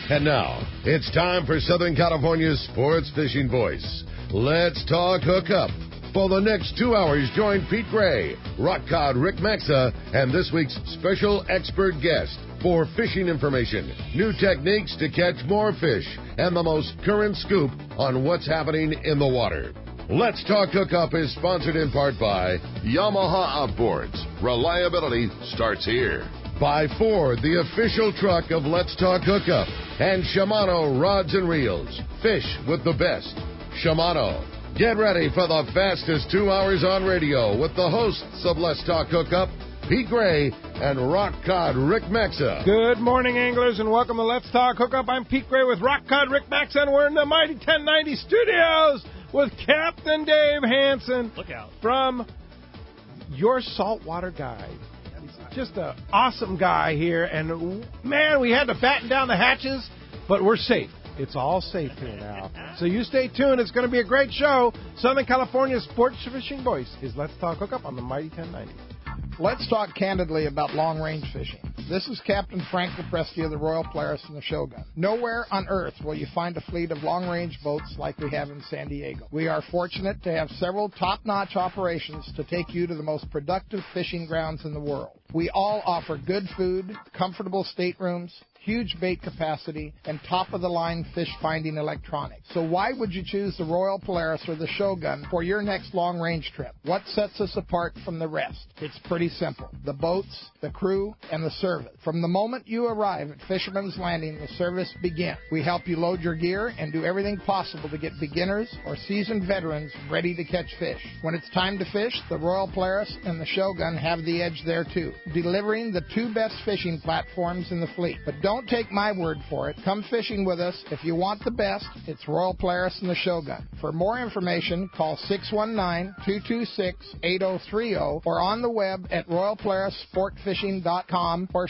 And now, it's time for Southern California's sports fishing voice. Let's talk hookup. For the next 2 hours, join Pete Gray, rock cod Rick Maxa, and this week's special expert guest for fishing information, new techniques to catch more fish, and the most current scoop on what's happening in the water. Let's Talk Hookup is sponsored in part by Yamaha Outboards. Reliability starts here. By Ford, the official truck of Let's Talk Hookup. And Shimano Rods and Reels. Fish with the best. Shimano. Get ready for the fastest 2 hours on radio with the hosts of Let's Talk Hookup, Pete Gray and Rock Cod Rick Maxa. Good morning, anglers, and welcome to Let's Talk Hookup. I'm Pete Gray with Rock Cod Rick Maxa, and we're in the mighty 1090 studios with Captain Dave Hansen. Look out. From your saltwater guide. Just an awesome guy here, and man, we had to batten down the hatches, but we're safe. It's all safe here now. So you stay tuned. It's going to be a great show. Southern California's sports fishing voice is Let's Talk Hookup on the mighty 1090. Let's talk candidly about long-range fishing. This is Captain Frank Lopresti of the Royal Polaris and the Shogun. Nowhere on Earth will you find a fleet of long-range boats like we have in San Diego. We are fortunate to have several top-notch operations to take you to the most productive fishing grounds in the world. We all offer good food, comfortable staterooms, huge bait capacity, and top-of-the-line fish-finding electronics. So why would you choose the Royal Polaris or the Shogun for your next long-range trip? What sets us apart from the rest? It's pretty simple. The boats, the crew, and the service. From the moment you arrive at Fisherman's Landing, the service begins. We help you load your gear and do everything possible to get beginners or seasoned veterans ready to catch fish. When it's time to fish, the Royal Polaris and the Shogun have the edge there too, delivering the two best fishing platforms in the fleet. But don't take my word for it. Come fishing with us. If you want the best, it's Royal Polaris and the Shogun. For more information, call 619-226-8030 or on the web at royalpolarissportfishing.com or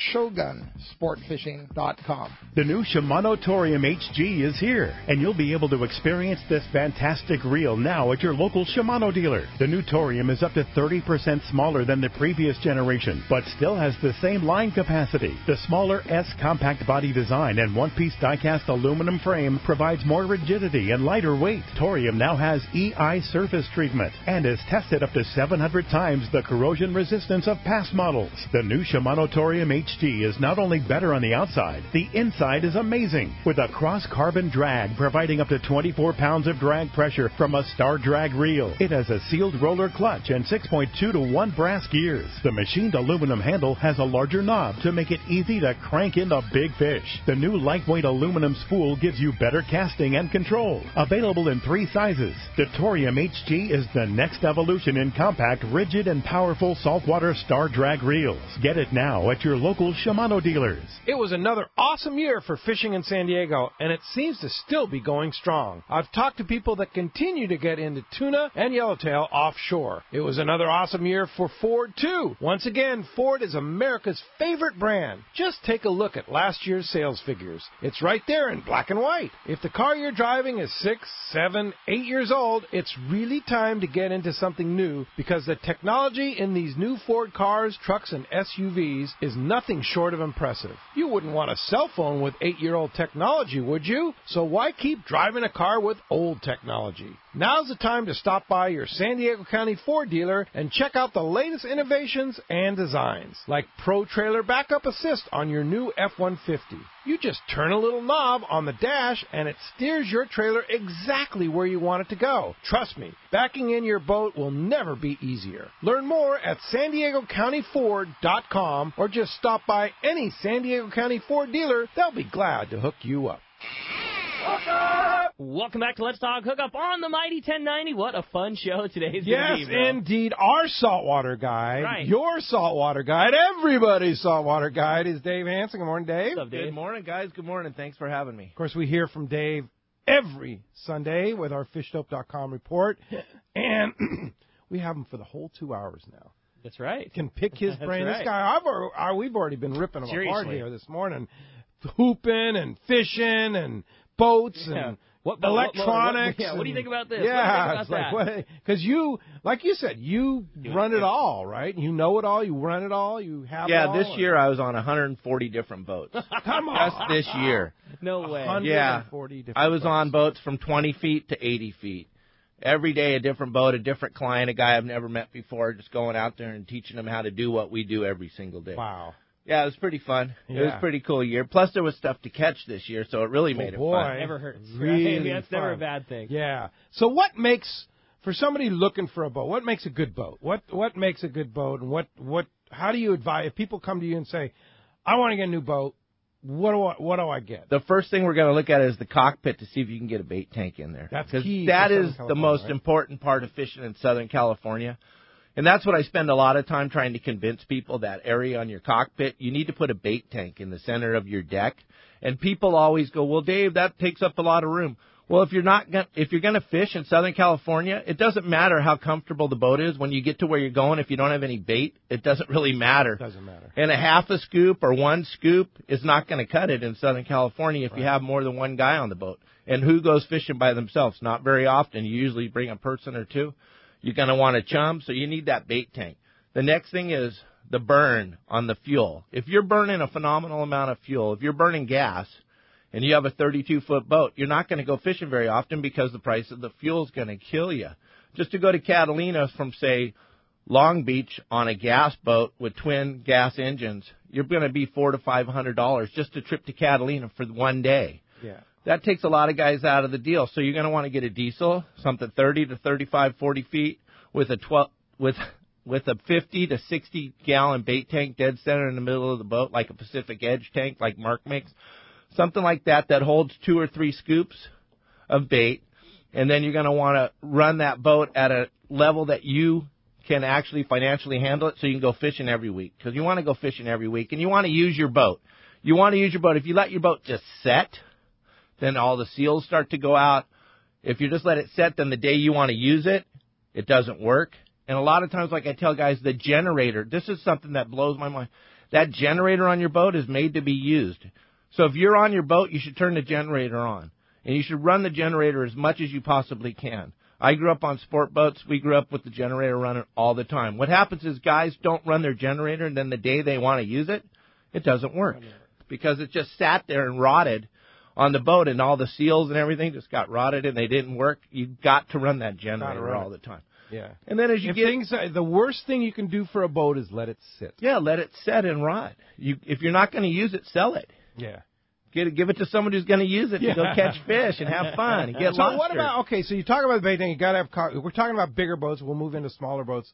shogunsportfishing.com. The new Shimano Torium HG is here, and you'll be able to experience this fantastic reel now at your local Shimano dealer. The new Torium is up to 30% smaller than the previous generation, but still has the same line capacity. The smaller S compact body design and one-piece die-cast aluminum frame provides more rigidity and lighter weight. Torium now has EI surface treatment and is tested up to 700 times the corrosion resistance of past models. The new Shimano Torium HG is not only better on the outside, the inside is amazing, with a cross-carbon drag providing up to 24 pounds of drag pressure from a Star Drag reel. It has a sealed roller clutch and 6.2 to 1 brass gears. The machined aluminum handle has a larger knob to make it easy to crank in the big fish. The new lightweight aluminum spool gives you better casting and control. Available in 3 sizes, the Torium HG is the next evolution in compact, rigid, and powerful saltwater Star Drag reels. Get it now at your local Shimano dealers. It was another awesome year for fishing in San Diego, and it seems to still be going strong. I've talked to people that continue to get into tuna and yellowtail offshore. It was another awesome year for Ford, too. Once again, Ford is America's favorite brand. Just take a look at last year's sales figures. It's right there in black and white. If the car you're driving is 6, 7, 8 years old, it's really time to get into something new, because the technology in these new Ford cars, trucks, and SUVs is nothing short of impressive. You wouldn't want a cell phone with 8-year-old technology, would you? So why keep driving a car with old technology? Now's the time to stop by your San Diego County Ford dealer and check out the latest innovations and designs, like Pro Trailer Backup Assist on your new F-150. You just turn a little knob on the dash and it steers your trailer exactly where you want it to go. Trust me, backing in your boat will never be easier. Learn more at SanDiegoCountyFord.com or just stop by any San Diego County Ford dealer. They'll be glad to hook you up. Welcome back to Let's Talk Hookup on the Mighty 1090. What a fun show today's going to be, bro. Yes, indeed. Our saltwater guide, right. Your saltwater guide, everybody's saltwater guide is Dave Hansen. Good morning, Dave. What's up, Dave? Good morning, guys. Good morning. Thanks for having me. Of course, we hear from Dave every Sunday with our fishdope.com report, and we have him for the whole 2 hours now. That's right. Can pick his brain. Right. This guy, we've already been ripping him apart Seriously. here this morning, hooping and fishing and boats and What electronics. What do you think about this? Yeah, what do you think about that? Because you, like you said, you run it all, right? You know it all. You run it all. You have it all. Yeah, this year I was on 140 different boats. Come on. Just this year. No way. 140 different I was boats. on boats from 20 feet to 80 feet. Every day a different boat, a different client, a guy I've never met before, just going out there and teaching them how to do what we do every single day. Wow. Yeah, it was pretty fun. Yeah. It was a pretty cool year. Plus, there was stuff to catch this year, so it really made it fun. Never hurts. Really That's never a fun. bad thing. Yeah. So what makes, for somebody looking for a boat, what makes a good boat? What makes a good boat, and how do you advise, if people come to you and say, I want to get a new boat, what do I get? The first thing we're going to look at is the cockpit to see if you can get a bait tank in there. That's because key that for Southern is the California, most right? important part of fishing in Southern California. And that's what I spend a lot of time trying to convince people, that area on your cockpit, you need to put a bait tank in the center of your deck. And people always go, well, Dave, that takes up a lot of room. Well, if you're going to fish in Southern California, it doesn't matter how comfortable the boat is. When you get to where you're going, if you don't have any bait, it doesn't really matter. It doesn't matter. And a half a scoop or one scoop is not going to cut it in Southern California if you have more than one guy on the boat. And who goes fishing by themselves? Not very often. You usually bring a person or two. You're going to want a chum, so you need that bait tank. The next thing is the burn on the fuel. If you're burning a phenomenal amount of fuel, if you're burning gas, and you have a 32-foot boat, you're not going to go fishing very often because the price of the fuel is going to kill you. Just to go to Catalina from, say, Long Beach on a gas boat with twin gas engines, you're going to be $400 to $500 just a trip to Catalina for one day. Yeah. That takes a lot of guys out of the deal. So you're going to want to get a diesel, something 30 to 35, 40 feet with a 50 to 60 gallon bait tank dead center in the middle of the boat, like a Pacific Edge tank, like Mark makes. Something like that holds 2 or 3 scoops of bait. And then you're going to want to run that boat at a level that you can actually financially handle it, so you can go fishing every week. Because you want to go fishing every week, and you want to use your boat. You want to use your boat. If you let your boat just set, then all the seals start to go out. If you just let it set, then the day you want to use it, it doesn't work. And a lot of times, like I tell guys, the generator, this is something that blows my mind. That generator on your boat is made to be used. So if you're on your boat, you should turn the generator on. And you should run the generator as much as you possibly can. I grew up on sport boats. We grew up with the generator running all the time. What happens is guys don't run their generator, and then the day they want to use it, it doesn't work. Because it just sat there and rotted on the boat, and all the seals and everything just got rotted and they didn't work. You've got to run that generator all the time. Yeah. And then as you the worst thing you can do for a boat is let it sit. Yeah, let it set and rot. If you're not going to use it, sell it. Yeah. Give it to somebody who's going to use it to go catch fish and have fun and get lobster. So what about, okay, so you talk about the bait tank, you got to have, we're talking about bigger boats, we'll move into smaller boats.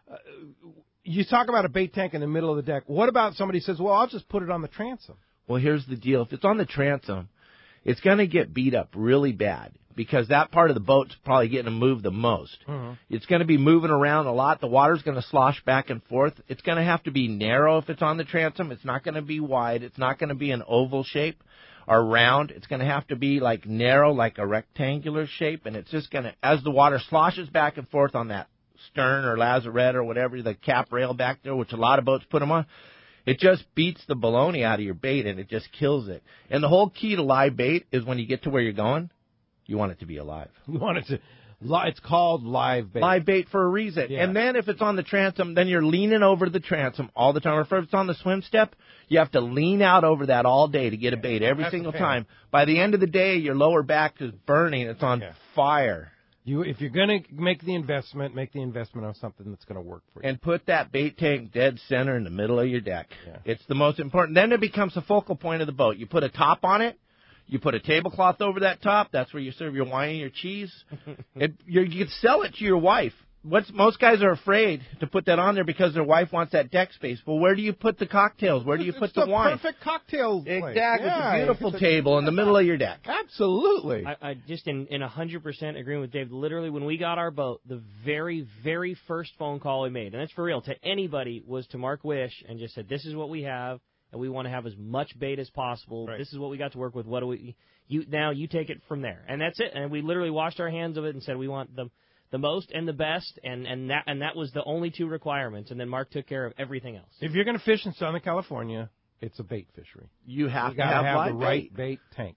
You talk about a bait tank in the middle of the deck. What about somebody says, well, I'll just put it on the transom? Well, here's the deal. If it's on the transom, it's going to get beat up really bad because that part of the boat's probably getting to move the most. Mm-hmm. It's going to be moving around a lot. The water's going to slosh back and forth. It's going to have to be narrow if it's on the transom. It's not going to be wide. It's not going to be an oval shape or round. It's going to have to be like narrow, like a rectangular shape. And it's just going to, as the water sloshes back and forth on that stern or lazarette or whatever, the cap rail back there, which a lot of boats put them on, it just beats the baloney out of your bait, and it just kills it. And the whole key to live bait is when you get to where you're going, you want it to be alive. You want it to, it's called live bait. Live bait for a reason. Yeah. And then if it's on the transom, then you're leaning over the transom all the time. Or if it's on the swim step, you have to lean out over that all day to get a bait every single time. By the end of the day, your lower back is burning. It's on fire. If you're going to make the investment on something that's going to work for you. And put that bait tank dead center in the middle of your deck. Yeah. It's the most important. Then it becomes the focal point of the boat. You put a top on it. You put a tablecloth over that top. That's where you serve your wine and your cheese. You can sell it to your wife. Most guys are afraid to put that on there because their wife wants that deck space. Well, where do you put the cocktails? Where do you put the wine? It's the perfect cocktail place. Exactly. Yeah, it's a beautiful table in the middle of your deck. Absolutely. I just in 100% agreeing with Dave. Literally, when we got our boat, the very, very first phone call we made, and that's for real, to anybody, was to Mark Wish and just said, this is what we have, and we want to have as much bait as possible. Right. This is what we got to work with. What do we? Now you take it from there. And that's it. And we literally washed our hands of it and said we want the most and the best, and that was the only two requirements, and then Mark took care of everything else. If you're going to fish in Southern California, it's a bait fishery. You have to have live the right bait tank.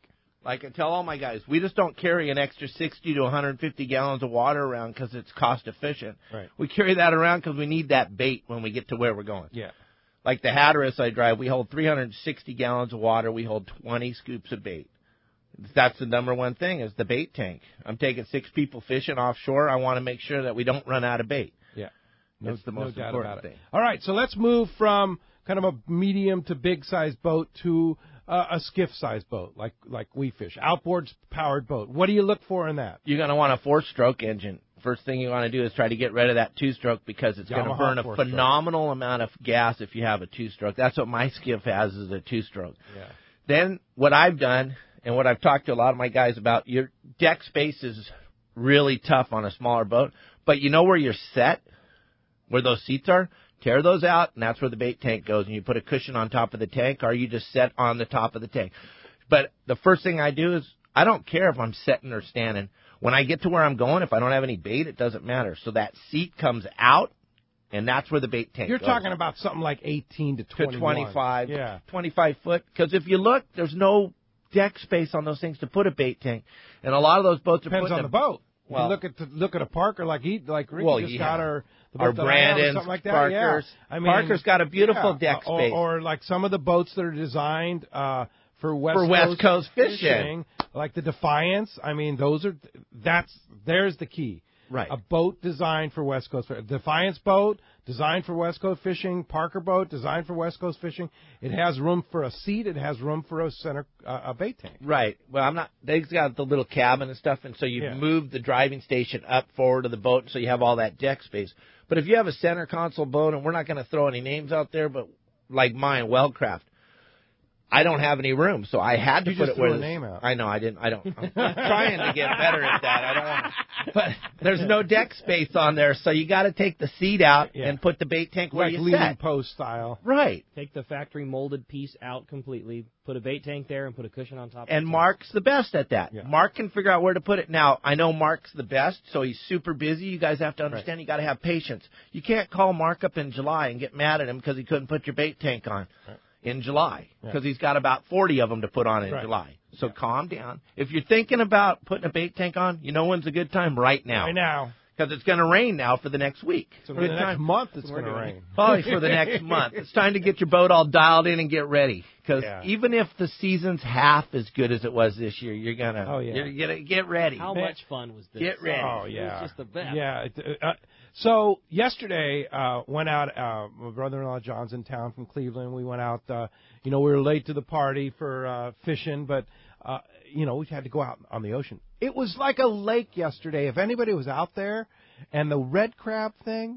Like I tell all my guys, we just don't carry an extra 60 to 150 gallons of water around because it's cost efficient. Right. We carry that around because we need that bait when we get to where we're going. Yeah. Like the Hatteras I drive, we hold 360 gallons of water. We hold 20 scoops of bait. That's the number one thing is the bait tank. I'm taking 6 people fishing offshore. I want to make sure that we don't run out of bait. Yeah. That's the most important thing. All right, so let's move from kind of a medium to big-sized boat to a skiff-sized boat, like we fish. Outboard-powered boat. What do you look for in that? You're going to want a 4-stroke engine. First thing you want to do is try to get rid of that 2-stroke because it's going to burn a phenomenal amount of gas if you have a 2-stroke. That's what my skiff has is a 2-stroke. Yeah. Then what I've done and what I've talked to a lot of my guys about, your deck space is really tough on a smaller boat, but you know where you're set, where those seats are? Tear those out, and that's where the bait tank goes, and you put a cushion on top of the tank, or you just set on the top of the tank. But the first thing I do is I don't care if I'm sitting or standing. When I get to where I'm going, if I don't have any bait, it doesn't matter. So that seat comes out, and that's where the bait tank You're goes. talking about something like 18 to 21. To 25, yeah. 25 foot. Because if you look, there's no deck space on those things to put a bait tank. And a lot of those boats Depends are on the boat. Well, you look at a Parker like Ricky just got her. Or Brandon's, something like that. Parker's. Yeah. I mean, Parker's got a beautiful deck space. Or like some of the boats that are designed for West Coast fishing, like the Defiance. I mean, there's the key. Right. A boat designed for West Coast fishing. Defiance boat designed for West Coast fishing. Parker boat designed for West Coast fishing. It has room for a seat. It has room for a center a bait tank. Right. Well, they've got the little cabin and stuff, and so you move the driving station up forward of the boat, so you have all that deck space. But if you have a center console boat, and we're not going to throw any names out there, but like mine, Weldcraft, I don't have any room, so I had to put it where the name out. I know I didn't. I don't. I'm trying to get better at that. I don't want to. But there's no deck space on there, so you got to take the seat out and put the bait tank where like you leading set. post style. Right. Take the factory molded piece out completely, put a bait tank there, and put a cushion on top. And Mark's the best at that. Yeah. Mark can figure out where to put it. Now, I know Mark's the best, so he's super busy. You guys have to understand you got to have patience. You can't call Mark up in July and get mad at him because he couldn't put your bait tank on. Right. In July, because he's got about 40 of them to put on in July. So calm down. If you're thinking about putting a bait tank on, you know when's a good time? Right now. Right now. Because it's going to rain now for the next week. So for the next month it's going to rain. Probably for the next month. It's time to get your boat all dialed in and get ready. Because even if the season's half as good as it was this year, you're going to you're gonna get ready. How much fun was this? Get ready. Oh, yeah. It was just the best. Yeah. So yesterday, went out, my brother-in-law John's in town from Cleveland. We went out, we were late to the party for fishing, but, we had to go out on the ocean. It was like a lake yesterday. If anybody was out there, and the red crab thing,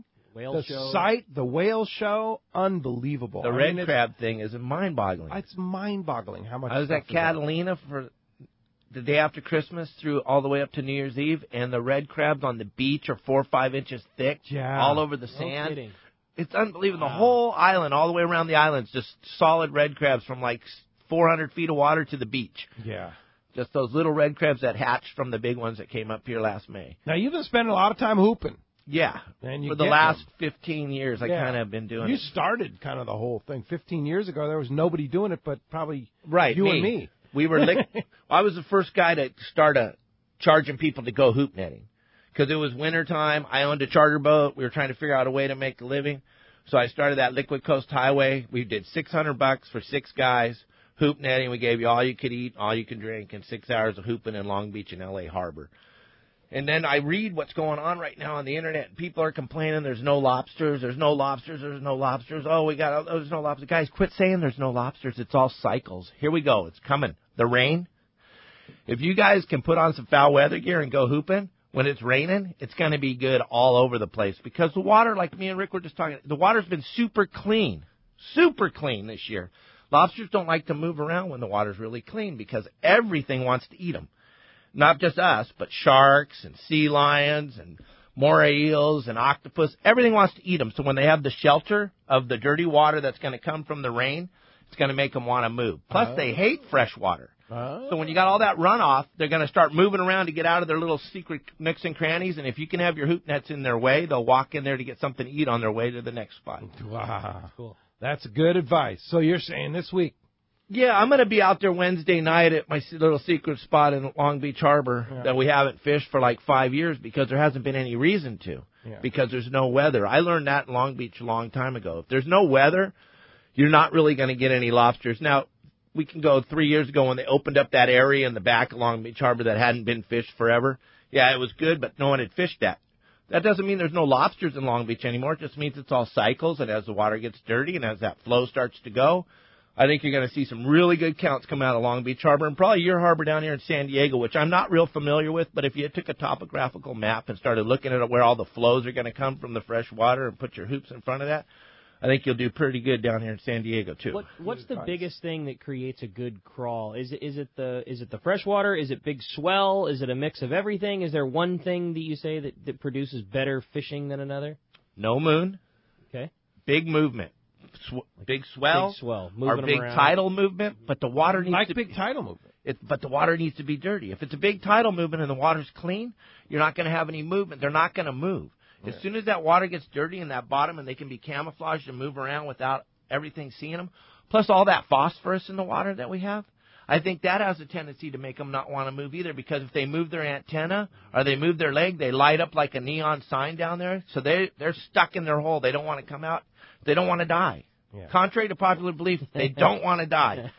the whale show, unbelievable. The red crab thing is mind-boggling. It's mind-boggling how much. I was at Catalina for the day after Christmas through all the way up to New Year's Eve, and the red crabs on the beach are 4 or 5 inches thick, all over the sand. Kidding. It's unbelievable. The whole island, all the way around the island, is just solid red crabs from like 400 feet of water to the beach. Yeah. Just those little red crabs that hatched from the big ones that came up here last May. Now, you've been spending a lot of time hooping. Yeah. And for the last 15 years, I kind of have been doing it. You started kind of the whole thing. 15 years ago, there was nobody doing it but probably you and me. We were I was the first guy to start charging people to go hoop netting because it was winter time. I owned a charter boat. We were trying to figure out a way to make a living. So I started that Liquid Coast Highway. We did $600 for 6 guys. Hoop netting. We gave you all you could eat, all you could drink, and 6 hours of hooping in Long Beach and L.A. Harbor. And then I read what's going on right now on the internet. People are complaining there's no lobsters, there's no lobsters, there's no lobsters. There's no lobsters. Guys, quit saying there's no lobsters. It's all cycles. Here we go. It's coming. The rain. If you guys can put on some foul weather gear and go hooping, when it's raining, it's going to be good all over the place. Because the water, like me and Rick were just talking, the water's been super clean this year. Lobsters don't like to move around when the water's really clean because everything wants to eat them. Not just us, but sharks and sea lions and moray eels and octopus. Everything wants to eat them. So when they have the shelter of the dirty water that's going to come from the rain, it's going to make them want to move. Plus, they hate fresh water. So when you got all that runoff, they're going to start moving around to get out of their little secret nooks and crannies. And if you can have your hoop nets in their way, they'll walk in there to get something to eat on their way to the next spot. Wow. Cool. That's good advice. So you're saying this week, Yeah, I'm going to be out there Wednesday night at my little secret spot in Long Beach Harbor that we haven't fished for like 5 years because there hasn't been any reason to, because there's no weather. I learned that in Long Beach a long time ago. If there's no weather, you're not really going to get any lobsters. Now, we can go 3 years ago when they opened up that area in the back of Long Beach Harbor that hadn't been fished forever. Yeah, it was good, but no one had fished that. That doesn't mean there's no lobsters in Long Beach anymore. It just means it's all cycles, and as the water gets dirty and as that flow starts to go, I think you're going to see some really good counts come out of Long Beach Harbor and probably your harbor down here in San Diego, which I'm not real familiar with, but if you took a topographical map and started looking at where all the flows are going to come from the fresh water and put your hoops in front of that, I think you'll do pretty good down here in San Diego too. What's the biggest thing that creates a good crawl? Is it the fresh water? Is it big swell? Is it a mix of everything? Is there one thing that you say that produces better fishing than another? No moon. Okay. Big movement. Big swell. Big swell. Or big around. tidal movement, but the water needs to big tidal movement. But the water needs to be dirty. If it's a big tidal movement and the water's clean, you're not going to have any movement. They're not going to move. As soon as that water gets dirty in that bottom and they can be camouflaged and move around without everything seeing them, plus all that phosphorus in the water that we have, I think that has a tendency to make them not want to move either, because if they move their antenna or they move their leg, they light up like a neon sign down there. So they're stuck in their hole. They don't want to come out. They don't want to die. Yeah. Contrary to popular belief, they don't want to die.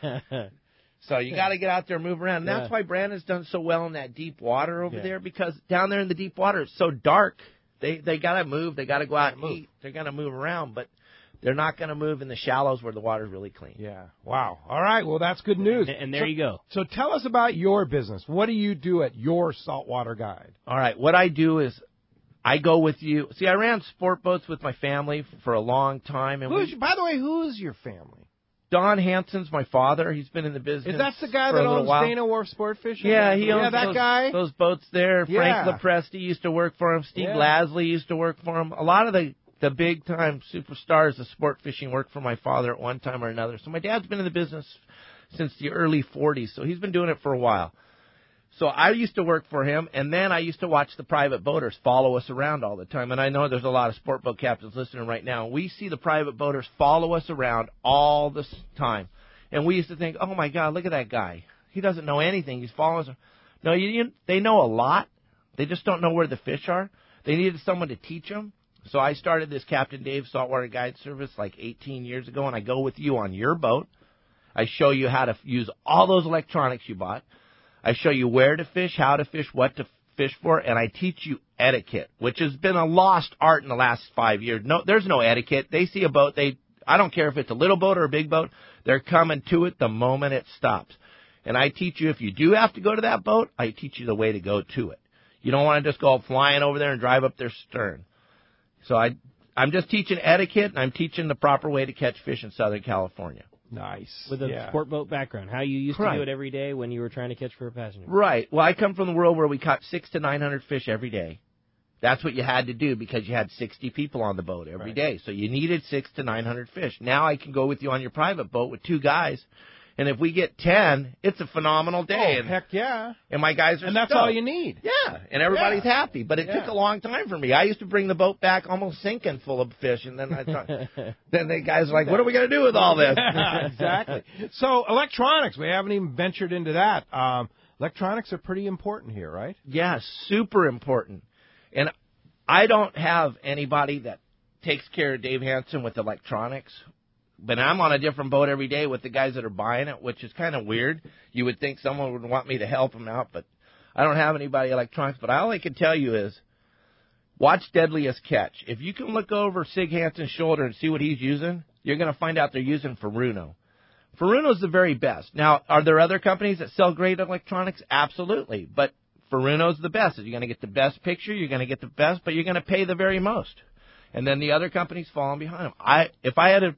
So you got to get out there and move around. And that's why Brandon's done so well in that deep water over there, because down there in the deep water, it's so dark. They got to move. They got to go out and eat. They're going to move around, but they're not going to move in the shallows where the water's really clean. Yeah. Wow. All right. Well, that's good news. And there you go. So tell us about your business. What do you do at your Saltwater Guide? All right. What I do is I go with you. See, I ran sport boats with my family for a long time. And by the way, who's your family? Don Hansen's my father. He's been in the business. Is that the guy that owns Dana Wharf Sport Fishing? Yeah, he owns that guy. Those boats there. Frank Lepresti used to work for him. Steve Lasley used to work for him. A lot of the big-time superstars of sport fishing worked for my father at one time or another. So my dad's been in the business since the early 40s, so he's been doing it for a while. So I used to work for him, and then I used to watch the private boaters follow us around all the time. And I know there's a lot of sport boat captains listening right now. We see the private boaters follow us around all the time. And we used to think, oh, my God, look at that guy. He doesn't know anything. He's following us. No, they know a lot. They just don't know where the fish are. They needed someone to teach them. So I started this Captain Dave Saltwater Guide service like 18 years ago, and I go with you on your boat. I show you how to use all those electronics you bought. I show you where to fish, how to fish, what to fish for, and I teach you etiquette, which has been a lost art in the last 5 years. No, there's no etiquette. They see a boat, I don't care if it's a little boat or a big boat, they're coming to it the moment it stops. And I teach you, if you do have to go to that boat, I teach you the way to go to it. You don't want to just go flying over there and drive up their stern. So I'm just teaching etiquette, and I'm teaching the proper way to catch fish in Southern California. Nice. With a sport boat background. How you used to do it every day when you were trying to catch for a passenger. Right. Well, I come from the world where we caught 600 to 900 fish every day. That's what you had to do because you had 60 people on the boat every day. So you needed 600 to 900 fish. Now I can go with you on your private boat with 2 guys. And if we get 10, it's a phenomenal day. Oh, heck yeah. And my guys are And that's stoked. all you need. Yeah, and everybody's happy. But it took a long time for me. I used to bring the boat back almost sinking full of fish. And then then the guys are like, what are we going to do with all this? Exactly. So electronics, we haven't even ventured into that. Electronics are pretty important here, right? Yeah, super important. And I don't have anybody that takes care of Dave Hansen with electronics. But I'm on a different boat every day with the guys that are buying it, which is kind of weird. You would think someone would want me to help them out, but I don't have anybody electronics. But all I can tell you is watch Deadliest Catch. If you can look over Sig Hansen's shoulder and see what he's using, you're going to find out they're using Furuno. Furuno's the very best. Now, are there other companies that sell great electronics? Absolutely. But Furuno's the best. You're going to get the best picture, you're going to get the best, but you're going to pay the very most. And then the other companies falling behind them. If I had a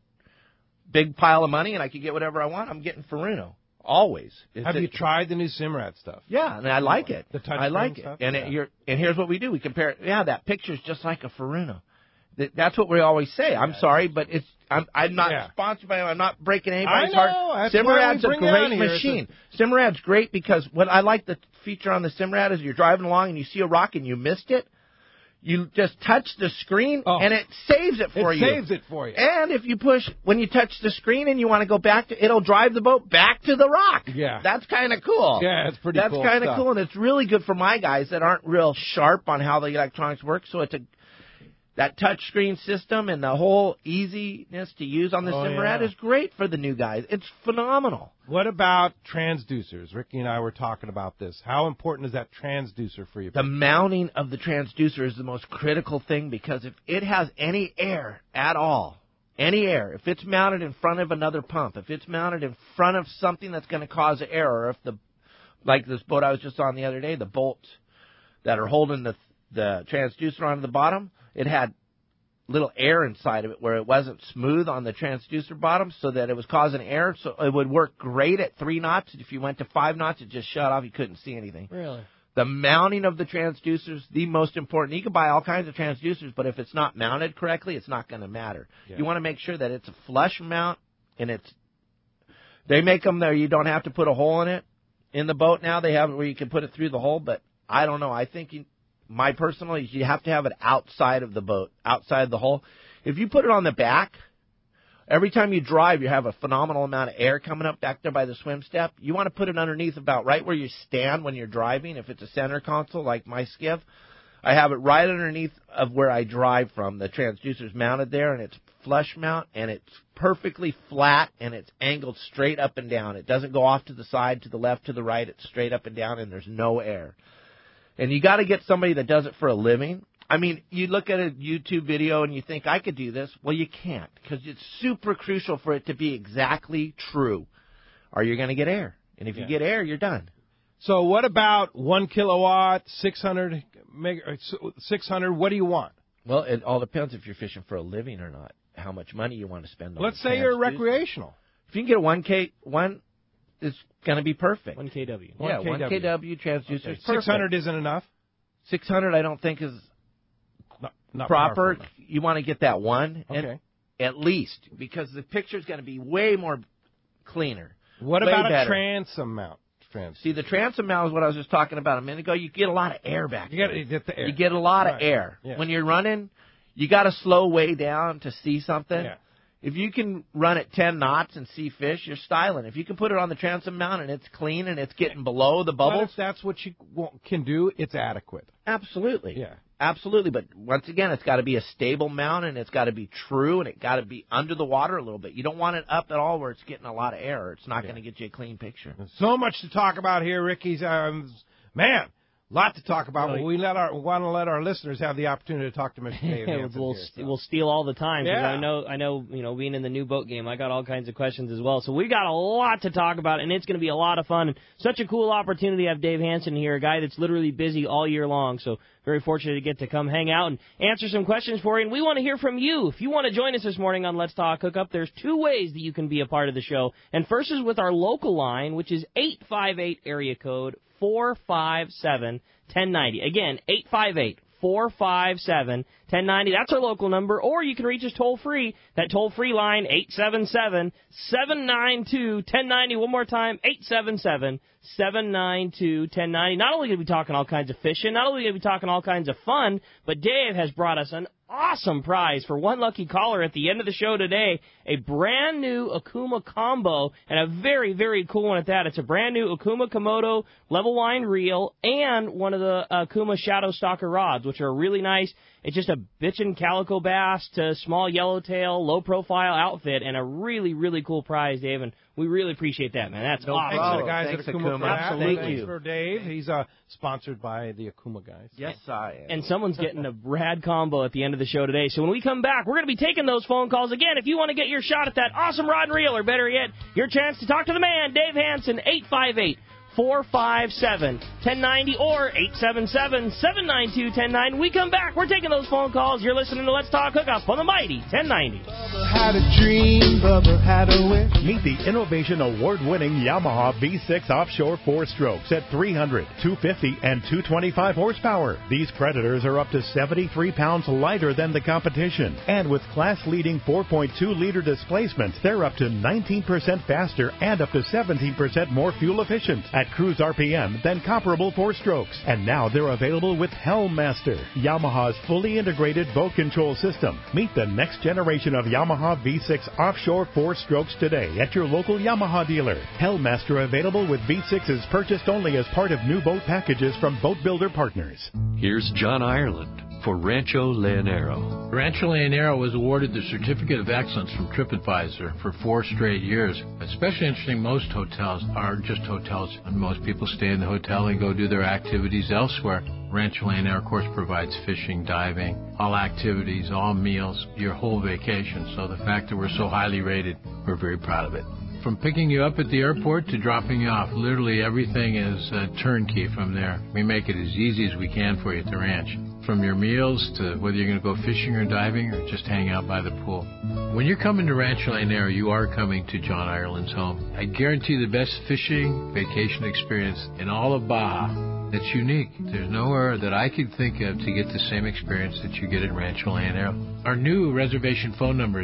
big pile of money and I could get whatever I want, I'm getting Furuno. Always. Have you tried the new Simrad stuff? Yeah, and I like it. The touch I like it. stuff? And and here's what we do. We compare it. Yeah, that picture's just like a Furuno. That's what we always say. I'm sorry, but I'm not sponsored by them. I'm not breaking anybody's heart. Simrad's a great machine. Simrad's great because what I like the feature on the Simrad is you're driving along and you see a rock and you missed it. You just touch the screen, and it saves it for you. It saves it for you. And if you push, when you touch the screen and you want to go back to, it'll drive the boat back to the rock. Yeah. That's kind of cool. Yeah, it's pretty cool. That's kind of cool, and it's really good for my guys that aren't real sharp on how the electronics work. So it's that touch screen system and the whole easiness to use on the Simrad is great for the new guys. It's phenomenal. What about transducers? Ricky and I were talking about this. How important is that transducer for you? The mounting of the transducer is the most critical thing, because if it has any air at all, if it's mounted in front of another pump, if it's mounted in front of something that's going to cause error, if like this boat I was just on the other day, the bolts that are holding the transducer onto the bottom, it had little air inside of it where it wasn't smooth on the transducer bottom, so that it was causing air. So it would work great at 3 knots. If you went to 5 knots, it just shut off. You couldn't see anything. Really? The mounting of the transducer is the most important. You can buy all kinds of transducers, but if it's not mounted correctly, it's not going to matter. Yeah. You want to make sure that it's a flush mount, and they make them there. You don't have to put a hole in it. In the boat now, they have it where you can put it through the hole, but I don't know. I think my personal is you have to have it outside of the boat, outside the hull. If you put it on the back, every time you drive, you have a phenomenal amount of air coming up back there by the swim step. You want to put it underneath about right where you stand when you're driving. If it's a center console like my skiff, I have it right underneath of where I drive from. The transducer's mounted there, and it's flush mount, and it's perfectly flat, and it's angled straight up and down. It doesn't go off to the side, to the left, to the right. It's straight up and down, and there's no air. And you got to get somebody that does it for a living. I mean, you look at a YouTube video and you think, I could do this. Well, you can't, because it's super crucial for it to be exactly true, or you're going to get air. And if you get air, you're done. So what about 1 kilowatt, 600, 600? What do you want? Well, it all depends if you're fishing for a living or not, how much money you want to spend on it. Let's say you're recreational. If you can get a 1 is going to be perfect. 1 kW. Yeah, 1 kW transducer. Okay. 600 isn't enough? 600 I don't think is not proper. You want to get that one, at least, because the picture's going to be way more cleaner. What about a transom mount? See, the transom mount is what I was just talking about a minute ago. You get a lot of air back there. You get the air. You get a lot of air. Yeah. When you're running, you got to slow way down to see something. Yeah. If you can run at 10 knots and see fish, you're styling. If you can put it on the transom mount and it's clean and it's getting below the bubbles. But if that's what you can do, it's adequate. Absolutely. Yeah. Absolutely. But once again, it's got to be a stable mount, and it's got to be true, and it got to be under the water a little bit. You don't want it up at all where it's getting a lot of air. It's not going to get you a clean picture. There's so much to talk about here, Ricky's. Man. Lot to talk about. Well, we want to let our listeners have the opportunity to talk to Mr. Dave Hansen. We'll steal all the time. Yeah. I know. Being in the new boat game, I got all kinds of questions as well. So we got a lot to talk about, and it's going to be a lot of fun. And such a cool opportunity to have Dave Hansen here, a guy that's literally busy all year long. So very fortunate to get to come hang out and answer some questions for you. And we want to hear from you. If you want to join us this morning on Let's Talk Hookup, there's 2 ways that you can be a part of the show. And first is with our local line, which is 858 area code 457-1090. Again, 858-457-1090. That's our local number. Or you can reach us toll-free. That toll-free line, 877-792-1090. One more time, 877-792-1090. Not only going to be talking all kinds of fishing, not only going to be talking all kinds of fun, but Dave has brought us an awesome prize for one lucky caller at the end of the show today, a brand new Okuma combo, and a very, very cool one at that. It's a brand new Okuma Komodo level line reel and one of the Okuma Shadow Stalker rods, which are really nice. It's just a bitchin' calico bass to small yellowtail, low-profile outfit, and a really, really cool prize, Dave, and we really appreciate that, man. That's awesome. Thanks to the guys at Okuma for that. Absolutely. Thanks for Dave. He's sponsored by the Okuma guys. Yes, I am. And someone's getting a rad combo at the end of the show today. So when we come back, we're going to be taking those phone calls. Again, if you want to get your shot at that awesome rod and reel, or better yet, your chance to talk to the man, Dave Hansen, 858-457-1090 or 877-792-1090. We come back. We're taking those phone calls. You're listening to Let's Talk Hookup on the mighty 1090. Bubba had a dream. Bubba had a wish. Meet the Innovation Award-winning Yamaha V6 Offshore 4-strokes at 300, 250, and 225 horsepower. These Predators are up to 73 pounds lighter than the competition. And with class-leading 4.2-liter displacements, they're up to 19% faster and up to 17% more fuel efficient. at cruise RPM than comparable four-strokes. And now they're available with Helmmaster, Yamaha's fully integrated boat control system. Meet the next generation of Yamaha V6 offshore four-strokes today at your local Yamaha dealer. Helmmaster available with V6s purchased only as part of new boat packages from Boat Builder Partners. Here's John Ireland for Rancho Leonero. Rancho Leonero was awarded the Certificate of Excellence from TripAdvisor for 4 straight years. Especially interesting, most hotels are just hotels, and most people stay in the hotel and go do their activities elsewhere. Rancho Leonero, of course, provides fishing, diving, all activities, all meals, your whole vacation. So the fact that we're so highly rated, we're very proud of it. From picking you up at the airport to dropping you off, literally everything is turnkey from there. We make it as easy as we can for you at the ranch. From your meals to whether you're going to go fishing or diving or just hang out by the pool. When you're coming to Rancho Leonero, you are coming to John Ireland's home. I guarantee the best fishing vacation experience in all of Baja. It's unique. There's nowhere that I could think of to get the same experience that you get at Rancho Leonero. Our new reservation phone number is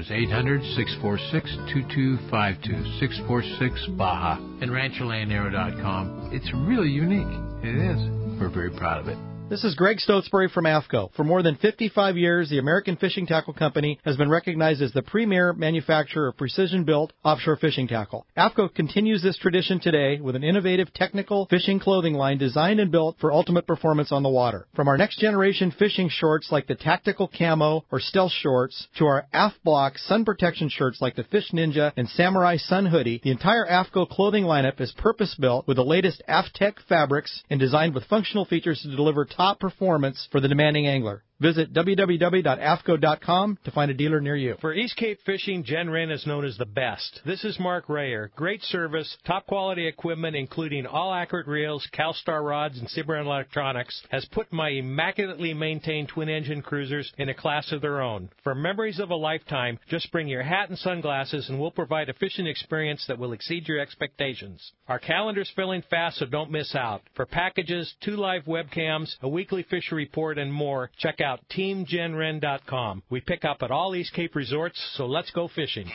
800-646-2252, 646-BAJA, and RanchoLeonero.com. It's really unique. It is. We're very proud of it. This is Greg Stotesbury from AFCO. For more than 55 years, the American Fishing Tackle Company has been recognized as the premier manufacturer of precision-built offshore fishing tackle. AFCO continues this tradition today with an innovative technical fishing clothing line designed and built for ultimate performance on the water. From our next-generation fishing shorts like the Tactical Camo or Stealth Shorts to our AF-Block sun protection shirts like the Fish Ninja and Samurai Sun Hoodie, the entire AFCO clothing lineup is purpose-built with the latest AFTEC fabrics and designed with functional features to deliver top performance for the demanding angler. Visit www.afco.com to find a dealer near you. For East Cape Fishing, Jen Wren is known as the best. This is Mark Rayer. Great service, top quality equipment, including all accurate reels, CalStar rods, and Cimarron electronics, has put my immaculately maintained twin-engine cruisers in a class of their own. For memories of a lifetime, just bring your hat and sunglasses, and we'll provide a fishing experience that will exceed your expectations. Our calendar's filling fast, so don't miss out. For packages, 2 live webcams, a weekly fishery report, and more, check out TeamJenRen.com. We pick up at all East Cape resorts, so let's go fishing.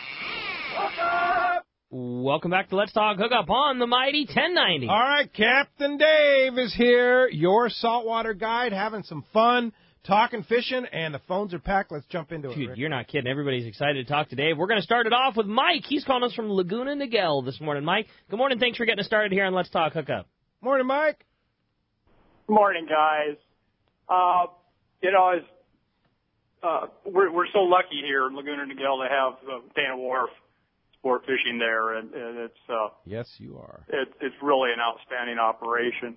Welcome back to Let's Talk Hookup on the mighty 1090. All right, Captain Dave is here, your saltwater guide, having some fun, talking fishing, and the phones are packed. Let's jump into it, Dude, Rick. You're not kidding. Everybody's excited to talk to Dave. We're going to start it off with Mike. He's calling us from Laguna Niguel this morning. Mike, good morning. Thanks for getting us started here on Let's Talk Hookup. Morning, Mike. Good morning, guys. We're so lucky here in Laguna Niguel to have Dana Wharf sport fishing there, and it's yes, you are. It's really an outstanding operation.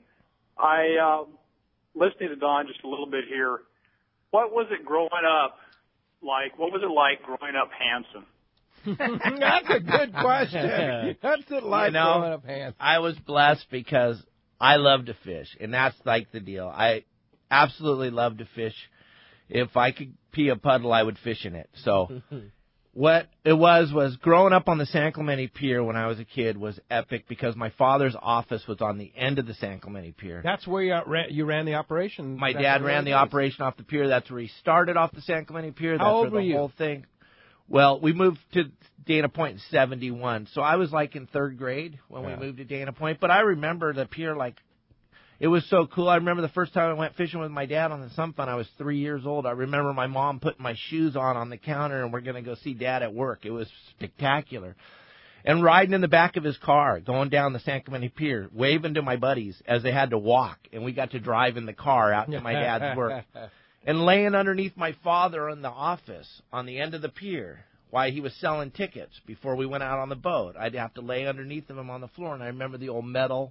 I listening to Don just a little bit here. What was it growing up like? What was it like growing up Hanson? That's a good question. What's it like growing up Hanson? I was blessed because I love to fish, and that's like the deal. I absolutely love to fish. If I could pee a puddle, I would fish in it. So what it was growing up on the San Clemente Pier when I was a kid was epic because my father's office was on the end of the San Clemente Pier. That's where you ran the operation? My dad ran the operation off the pier. That's where he started off the San Clemente Pier. That's How old where were the you? whole thing. Well, we moved to Dana Point in 1971. So I was like in 3rd grade when we moved to Dana Point. But I remember the pier like it was so cool. I remember the first time I went fishing with my dad on the Sun Fun. I was 3 years old. I remember my mom putting my shoes on the counter, and we're going to go see Dad at work. It was spectacular. And riding in the back of his car, going down the San Clemente Pier, waving to my buddies as they had to walk, and we got to drive in the car out to my dad's work. And laying underneath my father in the office on the end of the pier while he was selling tickets before we went out on the boat. I'd have to lay underneath of him on the floor, and I remember the old metal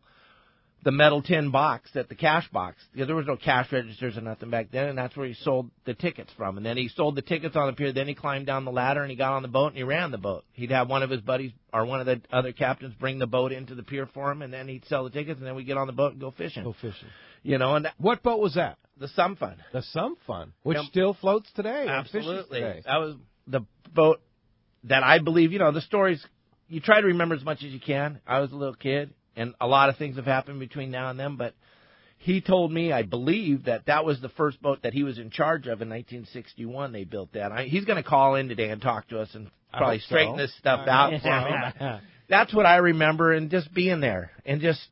tin box at the cash box. Because there was no cash registers or nothing back then, and that's where he sold the tickets from. And then he sold the tickets on the pier. Then he climbed down the ladder, and he got on the boat, and he ran the boat. He'd have one of his buddies or one of the other captains bring the boat into the pier for him, and then he'd sell the tickets, and then we'd get on the boat and go fishing. You know, and what boat was that? The Sun Fun. The Sun Fun, which still floats today. Absolutely. Today. That was the boat that I believe, the stories, you try to remember as much as you can. I was a little kid. And a lot of things have happened between now and then, but he told me, I believe, that was the first boat that he was in charge of in 1961. They built that. He's going to call in today and talk to us and probably straighten this stuff out for me. That's what I remember, and just being there and just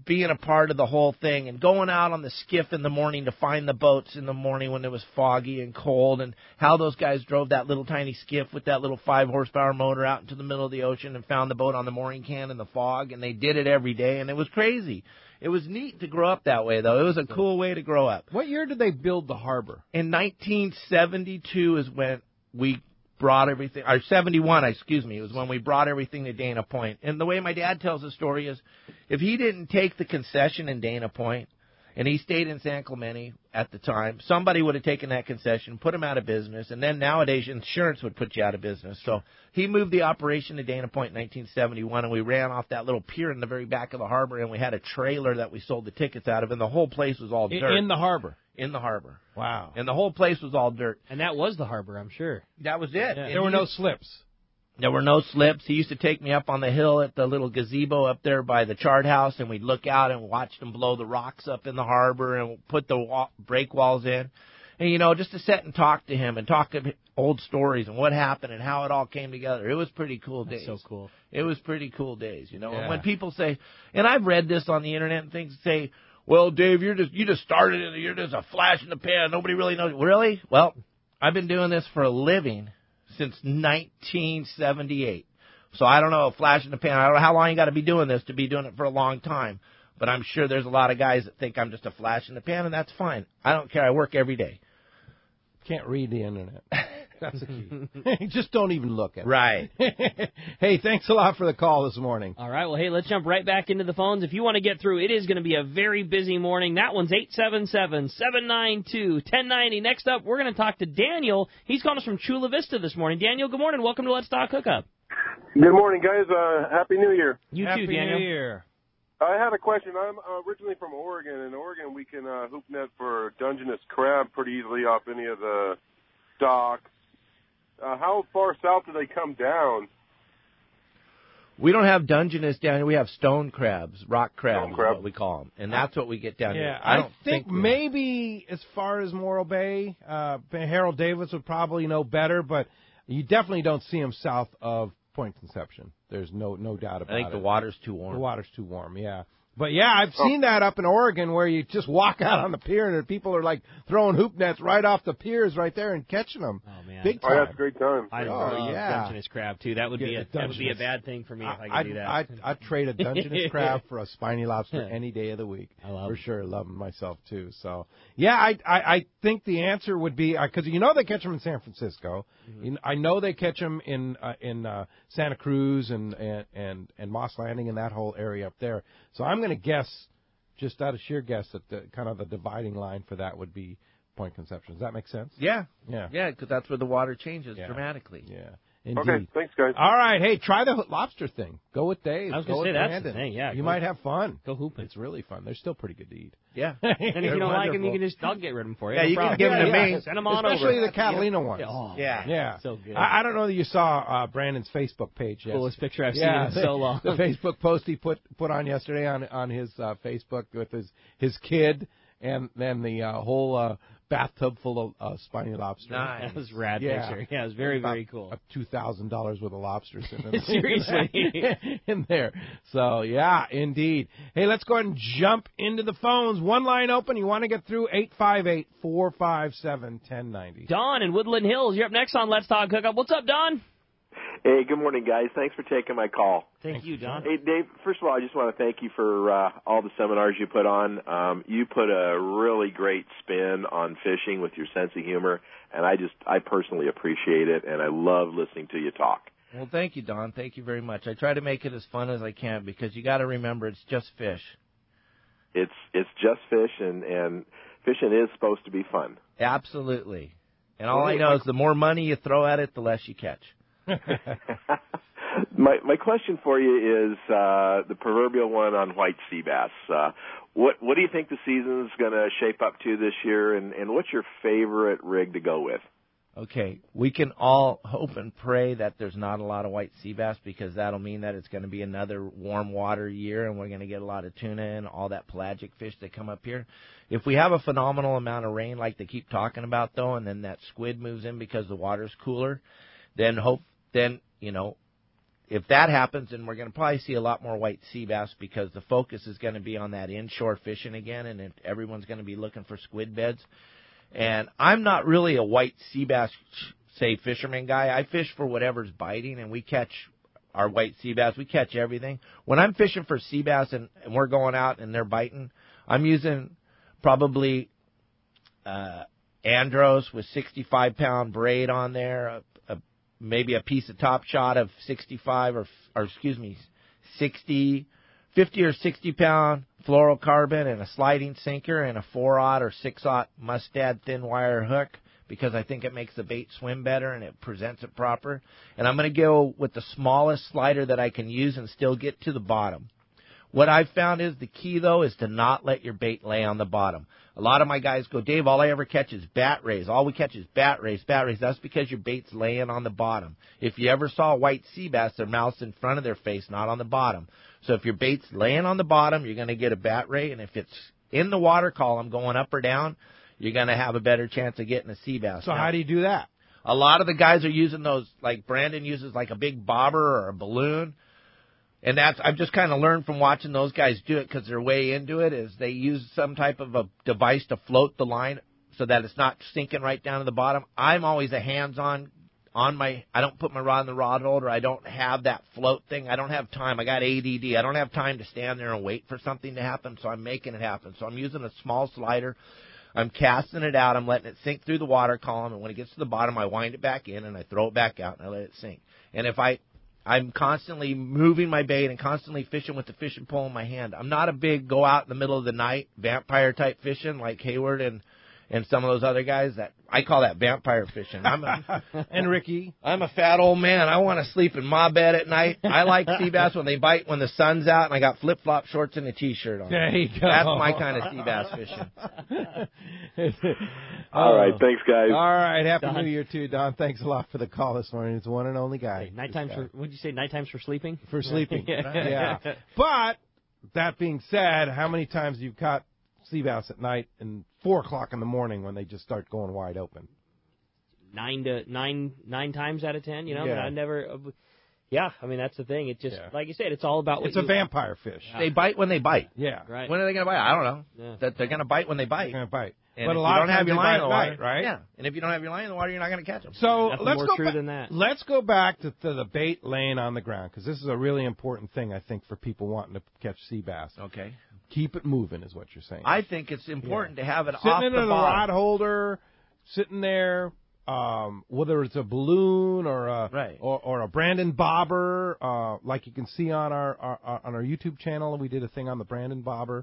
being a part of the whole thing and going out on the skiff in the morning to find the boats in the morning when it was foggy and cold, and how those guys drove that little tiny skiff with that little 5-horsepower motor out into the middle of the ocean and found the boat on the mooring can in the fog, and they did it every day, and it was crazy. It was neat to grow up that way, though. It was a cool way to grow up. What year did they build the harbor? In 1972 is when we brought everything, or 71, excuse me, was when we brought everything to Dana Point. And the way my dad tells the story is, if he didn't take the concession in Dana Point, and he stayed in San Clemente at the time, somebody would have taken that concession, put him out of business, and then nowadays insurance would put you out of business. So he moved the operation to Dana Point in 1971, and we ran off that little pier in the very back of the harbor, and we had a trailer that we sold the tickets out of, and the whole place was all dirt. In the harbor? In the harbor. Wow. And the whole place was all dirt. And that was the harbor, I'm sure. That was it. Yeah. There were no slips. There were no slips. He used to take me up on the hill at the little gazebo up there by the chart house, and we'd look out and watch them blow the rocks up in the harbor and put the break walls in. And, you know, just to sit and talk to him and talk to old stories and what happened and how it all came together. It was pretty cool days. That's so cool. It was pretty cool days, you know. Yeah. And when people say, and I've read this on the internet and things say, well, Dave, you just started it. You're just a flash in the pan. Nobody really knows. Really? Well, I've been doing this for a living since 1978. So I don't know, a flash in the pan. I don't know how long you got to be doing this to be doing it for a long time. But I'm sure there's a lot of guys that think I'm just a flash in the pan, and that's fine. I don't care. I work every day. Can't read the internet. That's the key. Just don't even look at it. Right. Hey, thanks a lot for the call this morning. All right, well, hey, let's jump right back into the phones. If you want to get through, it is going to be a very busy morning. That one's 877-792-1090. Next up, we're going to talk to Daniel. He's calling us from Chula Vista this morning. Daniel, good morning. Welcome to Let's Talk Hookup. Good morning, guys. Happy New Year. You Happy too, Daniel. New Year. I had a question. I'm originally from Oregon. In Oregon, we can hoop net for Dungeness crab pretty easily off any of the docks. How far south do they come down? We don't have Dungeness down here. We have stone crabs, rock crabs is what we call them. And that's what we get down here. I don't think maybe as far as Morro Bay, Harold Davis would probably know better, but you definitely don't see them south of Point Conception. There's no doubt about it. I think the water's too warm. The water's too warm, yeah. But, yeah, I've seen that up in Oregon where you just walk out on the pier and people are, like, throwing hoop nets right off the piers right there and catching them. Oh, man. Big time. Oh, that's a great time. I love Dungeness crab, too. That would be a bad thing for me if I could do that. I'd trade a Dungeness crab for a spiny lobster any day of the week. I love for it. sure. Love them myself, too. So, yeah, I think the answer would be, because you know they catch them in San Francisco. Mm-hmm. I know they catch them in Santa Cruz and Moss Landing and that whole area up there. So I'm going to guess, just out of sheer guess, that the dividing line for that would be Point Conception. Does that make sense? Yeah. Yeah. Yeah, because that's where the water changes dramatically. Yeah. Indeed. Okay, thanks, guys. All right, hey, try the lobster thing. Go with Dave. I was going to say, that's the thing, yeah. You might have fun. Go hooping. It's really fun. They're still pretty good to eat. Yeah. And if you don't like them, you can I'll get rid of them for you. Yeah, no you problem. can give them to me. Send them on Especially over. the Catalina ones. Oh, Yeah. So good. I don't know that you saw Brandon's Facebook page yesterday. Coolest picture I've seen in so long. The Facebook post he put on yesterday on his Facebook with his kid and then the whole bathtub full of spiny lobster. Nice. That was a rad picture. Yeah, it was very, very cool. $2,000 worth of lobsters in Seriously. in there. So, yeah, indeed. Hey, let's go ahead and jump into the phones. One line open. You want to get through 858-457-1090. Don in Woodland Hills, you're up next on Let's Talk Hookup. What's up, Don? Hey, good morning, guys. Thanks for taking my call. Thank you, Don. Hey, Dave, first of all, I just want to thank you for all the seminars you put on. You put a really great spin on fishing with your sense of humor, and I personally appreciate it, and I love listening to you talk. Well, thank you, Don. Thank you very much. I try to make it as fun as I can because you got to remember it's just fish. It's just fish, and fishing is supposed to be fun. Absolutely. And all I know is the more money you throw at it, the less you catch. My question for you is the proverbial one on white sea bass. What do you think the season's going to shape up to this year, and what's your favorite rig to go with? Okay, we can all hope and pray that there's not a lot of white sea bass because that'll mean that it's going to be another warm water year and we're going to get a lot of tuna and all that pelagic fish that come up here. If we have a phenomenal amount of rain like they keep talking about, though, and then that squid moves in because the water's cooler, then if that happens, then we're going to probably see a lot more white sea bass because the focus is going to be on that inshore fishing again, and everyone's going to be looking for squid beds. And I'm not really a white sea bass, say, fisherman guy. I fish for whatever's biting, and we catch our white sea bass. We catch everything. When I'm fishing for sea bass and we're going out and they're biting, I'm using probably Andros with 65-pound braid on there, maybe a piece of Top Shot of 65 or 50 or 60-pound fluorocarbon and a sliding sinker and a 4/0 or 6/0 Mustad thin wire hook because I think it makes the bait swim better and it presents it proper. And I'm going to go with the smallest slider that I can use and still get to the bottom. What I've found is the key, though, is to not let your bait lay on the bottom. A lot of my guys go, Dave, all I ever catch is bat rays. All we catch is bat rays. That's because your bait's laying on the bottom. If you ever saw a white sea bass, their mouth's in front of their face, not on the bottom. So if your bait's laying on the bottom, you're going to get a bat ray. And if it's in the water column going up or down, you're going to have a better chance of getting a sea bass. So how do you do that? A lot of the guys are using those, like Brandon uses like a big bobber or a balloon. And I've just kind of learned from watching those guys do it because they're way into it, is they use some type of a device to float the line so that it's not sinking right down to the bottom. I'm always a hands-on I don't put my rod in the rod holder. I don't have that float thing. I don't have time. I got ADD. I don't have time to stand there and wait for something to happen, so I'm making it happen. So I'm using a small slider. I'm casting it out. I'm letting it sink through the water column, and when it gets to the bottom, I wind it back in, and I throw it back out, and I let it sink. And if I'm constantly moving my bait and constantly fishing with the fishing pole in my hand. I'm not a big go out in the middle of the night vampire-type fishing like Hayward and some of those other guys. That I call that vampire fishing. And Ricky. I'm a fat old man. I want to sleep in my bed at night. I like sea bass when they bite when the sun's out and I got flip-flop shorts and a T-shirt on. There you go. That's my kind of sea bass fishing. All right. Thanks, guys. All right. Happy Don. New Year, too, Don. Thanks a lot for the call this morning. It's the one and only guy. Night times for, what'd you say, night times for sleeping? For sleeping. Yeah. But, that being said, how many times have you caught sea bass at night and 4 o'clock in the morning when they just start going wide open? 9 times out of 10, you know? Yeah. I never... Yeah, I mean, that's the thing. It just, like you said, it's all about what It's a vampire fish. They bite when they bite. Yeah. Right. When are they going to bite? I don't know. Yeah. That they're going to bite when they bite. They're going to bite. And but if a lot you of don't have times your they line bite in the water, night, right? Yeah. And if you don't have your line in the water, you're not going to catch them. So Nothing let's more go true back. than that. Let's go back to the bait laying on the ground because this is a really important thing I think for people wanting to catch sea bass. Okay. Keep it moving is what you're saying. I think it's important to have it sitting off in the a rod bottom. holder, sitting there. Whether it's a balloon or a Brandon bobber, like you can see on our YouTube channel, we did a thing on the Brandon bobber,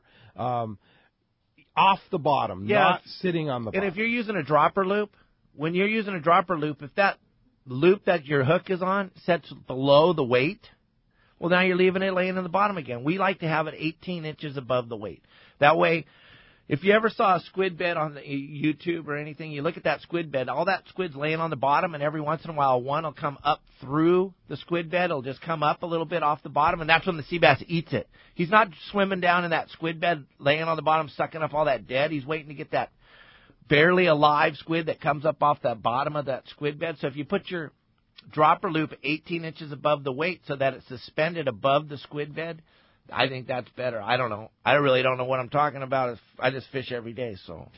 off the bottom, not sitting on the bottom. And if you're using a dropper loop, when you're using a dropper loop, if that loop that your hook is on sets below the weight, well, now you're leaving it laying in the bottom again. We like to have it 18 inches above the weight. That way, if you ever saw a squid bed on the YouTube or anything, you look at that squid bed, all that squid's laying on the bottom, and every once in a while one will come up through the squid bed. It'll just come up a little bit off the bottom, and that's when the sea bass eats it. He's not swimming down in that squid bed, laying on the bottom, sucking up all that dead. He's waiting to get that barely alive squid that comes up off that bottom of that squid bed. So if you put your dropper loop 18 inches above the weight so that it's suspended above the squid bed, I think that's better. I don't know. I really don't know what I'm talking about. I just fish every day, so.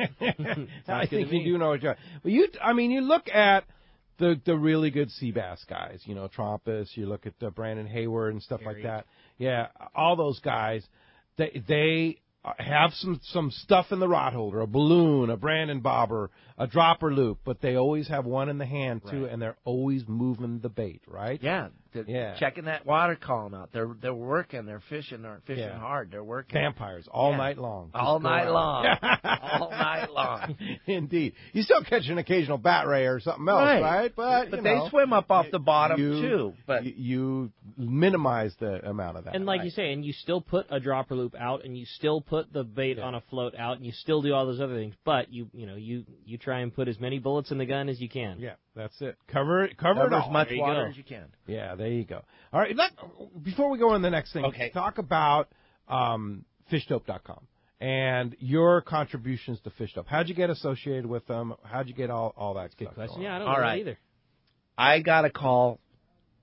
I think you do know what you're. Well, you look at the really good sea bass guys. You know, Trumpus. You look at Brandon Hayward and stuff like that. Yeah, all those guys. They have some stuff in the rod holder, a balloon, a Brandon bobber, a dropper loop, but they always have one in the hand too, and they're always moving the bait, right? Yeah, checking that water column out. They're working, they're fishing hard. They're working. Vampires all night long. All night long. All night long. Indeed. You still catch an occasional bat ray or something else, right? But they swim up off the bottom too. But you minimize the amount of that. And like you say, and you still put a dropper loop out, and you still put the bait on a float out, and you still do all those other things. But you try and put as many bullets in the gun as you can. Yeah, that's it. Cover it as all. much water as you can. Yeah, there you go. All right, before we go on to the next thing, talk about fishdope.com and your contributions to Fishdope. How'd you get associated with them? How'd you get all that stuff? Good question. Yeah, I don't know that either. I got a call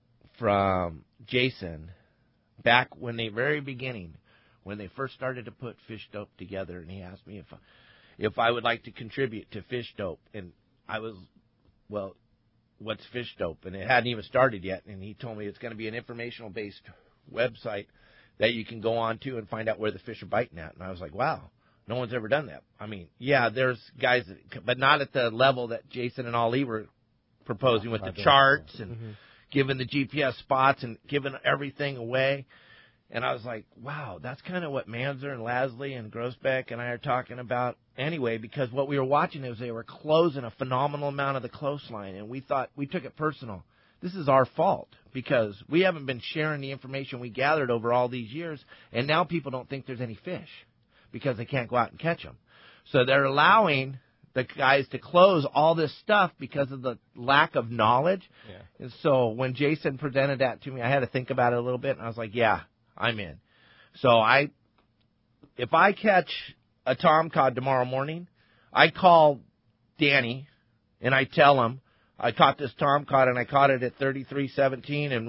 from Jason back when very beginning, when they first started to put Fish Dope together, and he asked me if I would like to contribute to Fish Dope, and I was, well, what's Fish Dope? And it hadn't even started yet, and he told me it's going to be an informational-based website that you can go on to and find out where the fish are biting at. And I was like, wow, no one's ever done that. I mean, yeah, there's guys, but not at the level that Jason and Ali were proposing with the charts and giving the GPS spots and giving everything away. And I was like, wow, that's kind of what Manzer and Lasley and Grossbeck and I are talking about anyway, because what we were watching is they were closing a phenomenal amount of the coastline, and we took it personal. This is our fault because we haven't been sharing the information we gathered over all these years, and now people don't think there's any fish because they can't go out and catch them. So they're allowing the guys to close all this stuff because of the lack of knowledge. Yeah. And so when Jason presented that to me, I had to think about it a little bit, and I was like, yeah, I'm in. So if I catch a tomcod tomorrow morning, I call Danny and I tell him I caught this tomcod and I caught it at 33.17 and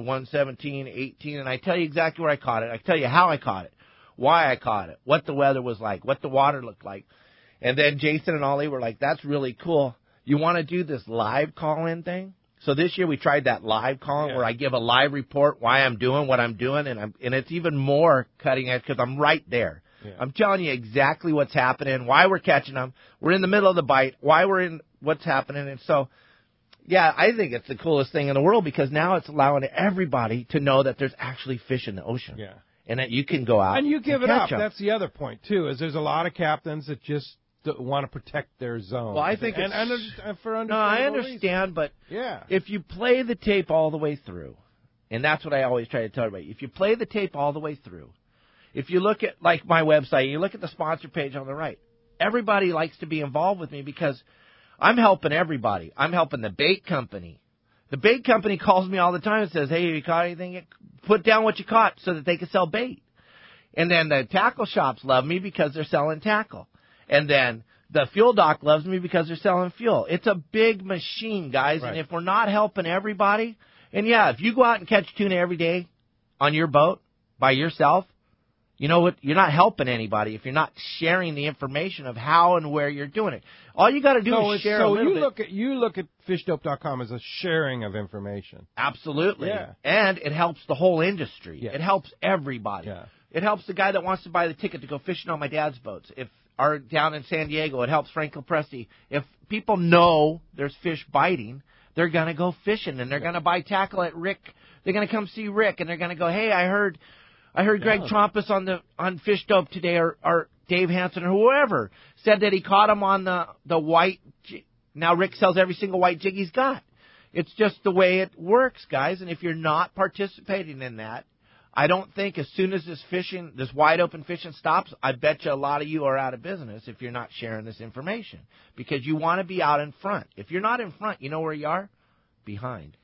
117.18, and I tell you exactly where I caught it. I tell you how I caught it, why I caught it, what the weather was like, what the water looked like. And then Jason and Ollie were like, that's really cool. You want to do this live call-in thing? So this year we tried that live call where I give a live report why I'm doing what I'm doing, and it's even more cutting edge because I'm right there. Yeah. I'm telling you exactly what's happening, why we're catching them. We're in the middle of the bite, why we're in what's happening. And so, yeah, I think it's the coolest thing in the world because now it's allowing everybody to know that there's actually fish in the ocean. Yeah. And that you can go out and you give and it up. Them. That's the other point, too, is there's a lot of captains that just want to protect their zone. Well, I think and for understandable I understand, reasons. but yeah. If you play the tape all the way through, and that's what I always try to tell everybody, if you play the tape all the way through, if you look at, like, my website, you look at the sponsor page on the right, everybody likes to be involved with me because I'm helping everybody. I'm helping the bait company. The bait company calls me all the time and says, hey, you caught anything? Put down what you caught so that they can sell bait. And then the tackle shops love me because they're selling tackle. And then the fuel dock loves me because they're selling fuel. It's a big machine, guys. Right. And if we're not helping everybody, and yeah, if you go out and catch tuna every day on your boat by yourself, you know what? You're not helping anybody if you're not sharing the information of how and where you're doing it. All you got to do is share a little bit. You look at fishdope.com as a sharing of information. Absolutely. Yeah. And it helps the whole industry. Yeah. It helps everybody. Yeah. It helps the guy that wants to buy the ticket to go fishing on my dad's boats. If are down in San Diego, it helps Frank Lopresti. If people know there's fish biting, they're going to go fishing, and they're going to buy tackle at Rick. They're going to come see Rick, and they're going to go, hey, I heard Greg Trompas on Fish Dope today, or Dave Hansen, or whoever said that he caught him on the white. Now Rick sells every single white jig he's got. It's just the way it works, guys, and if you're not participating in that, I don't think as soon as this wide open fishing stops, I bet you a lot of you are out of business if you're not sharing this information because you want to be out in front. If you're not in front, you know where you are? Behind.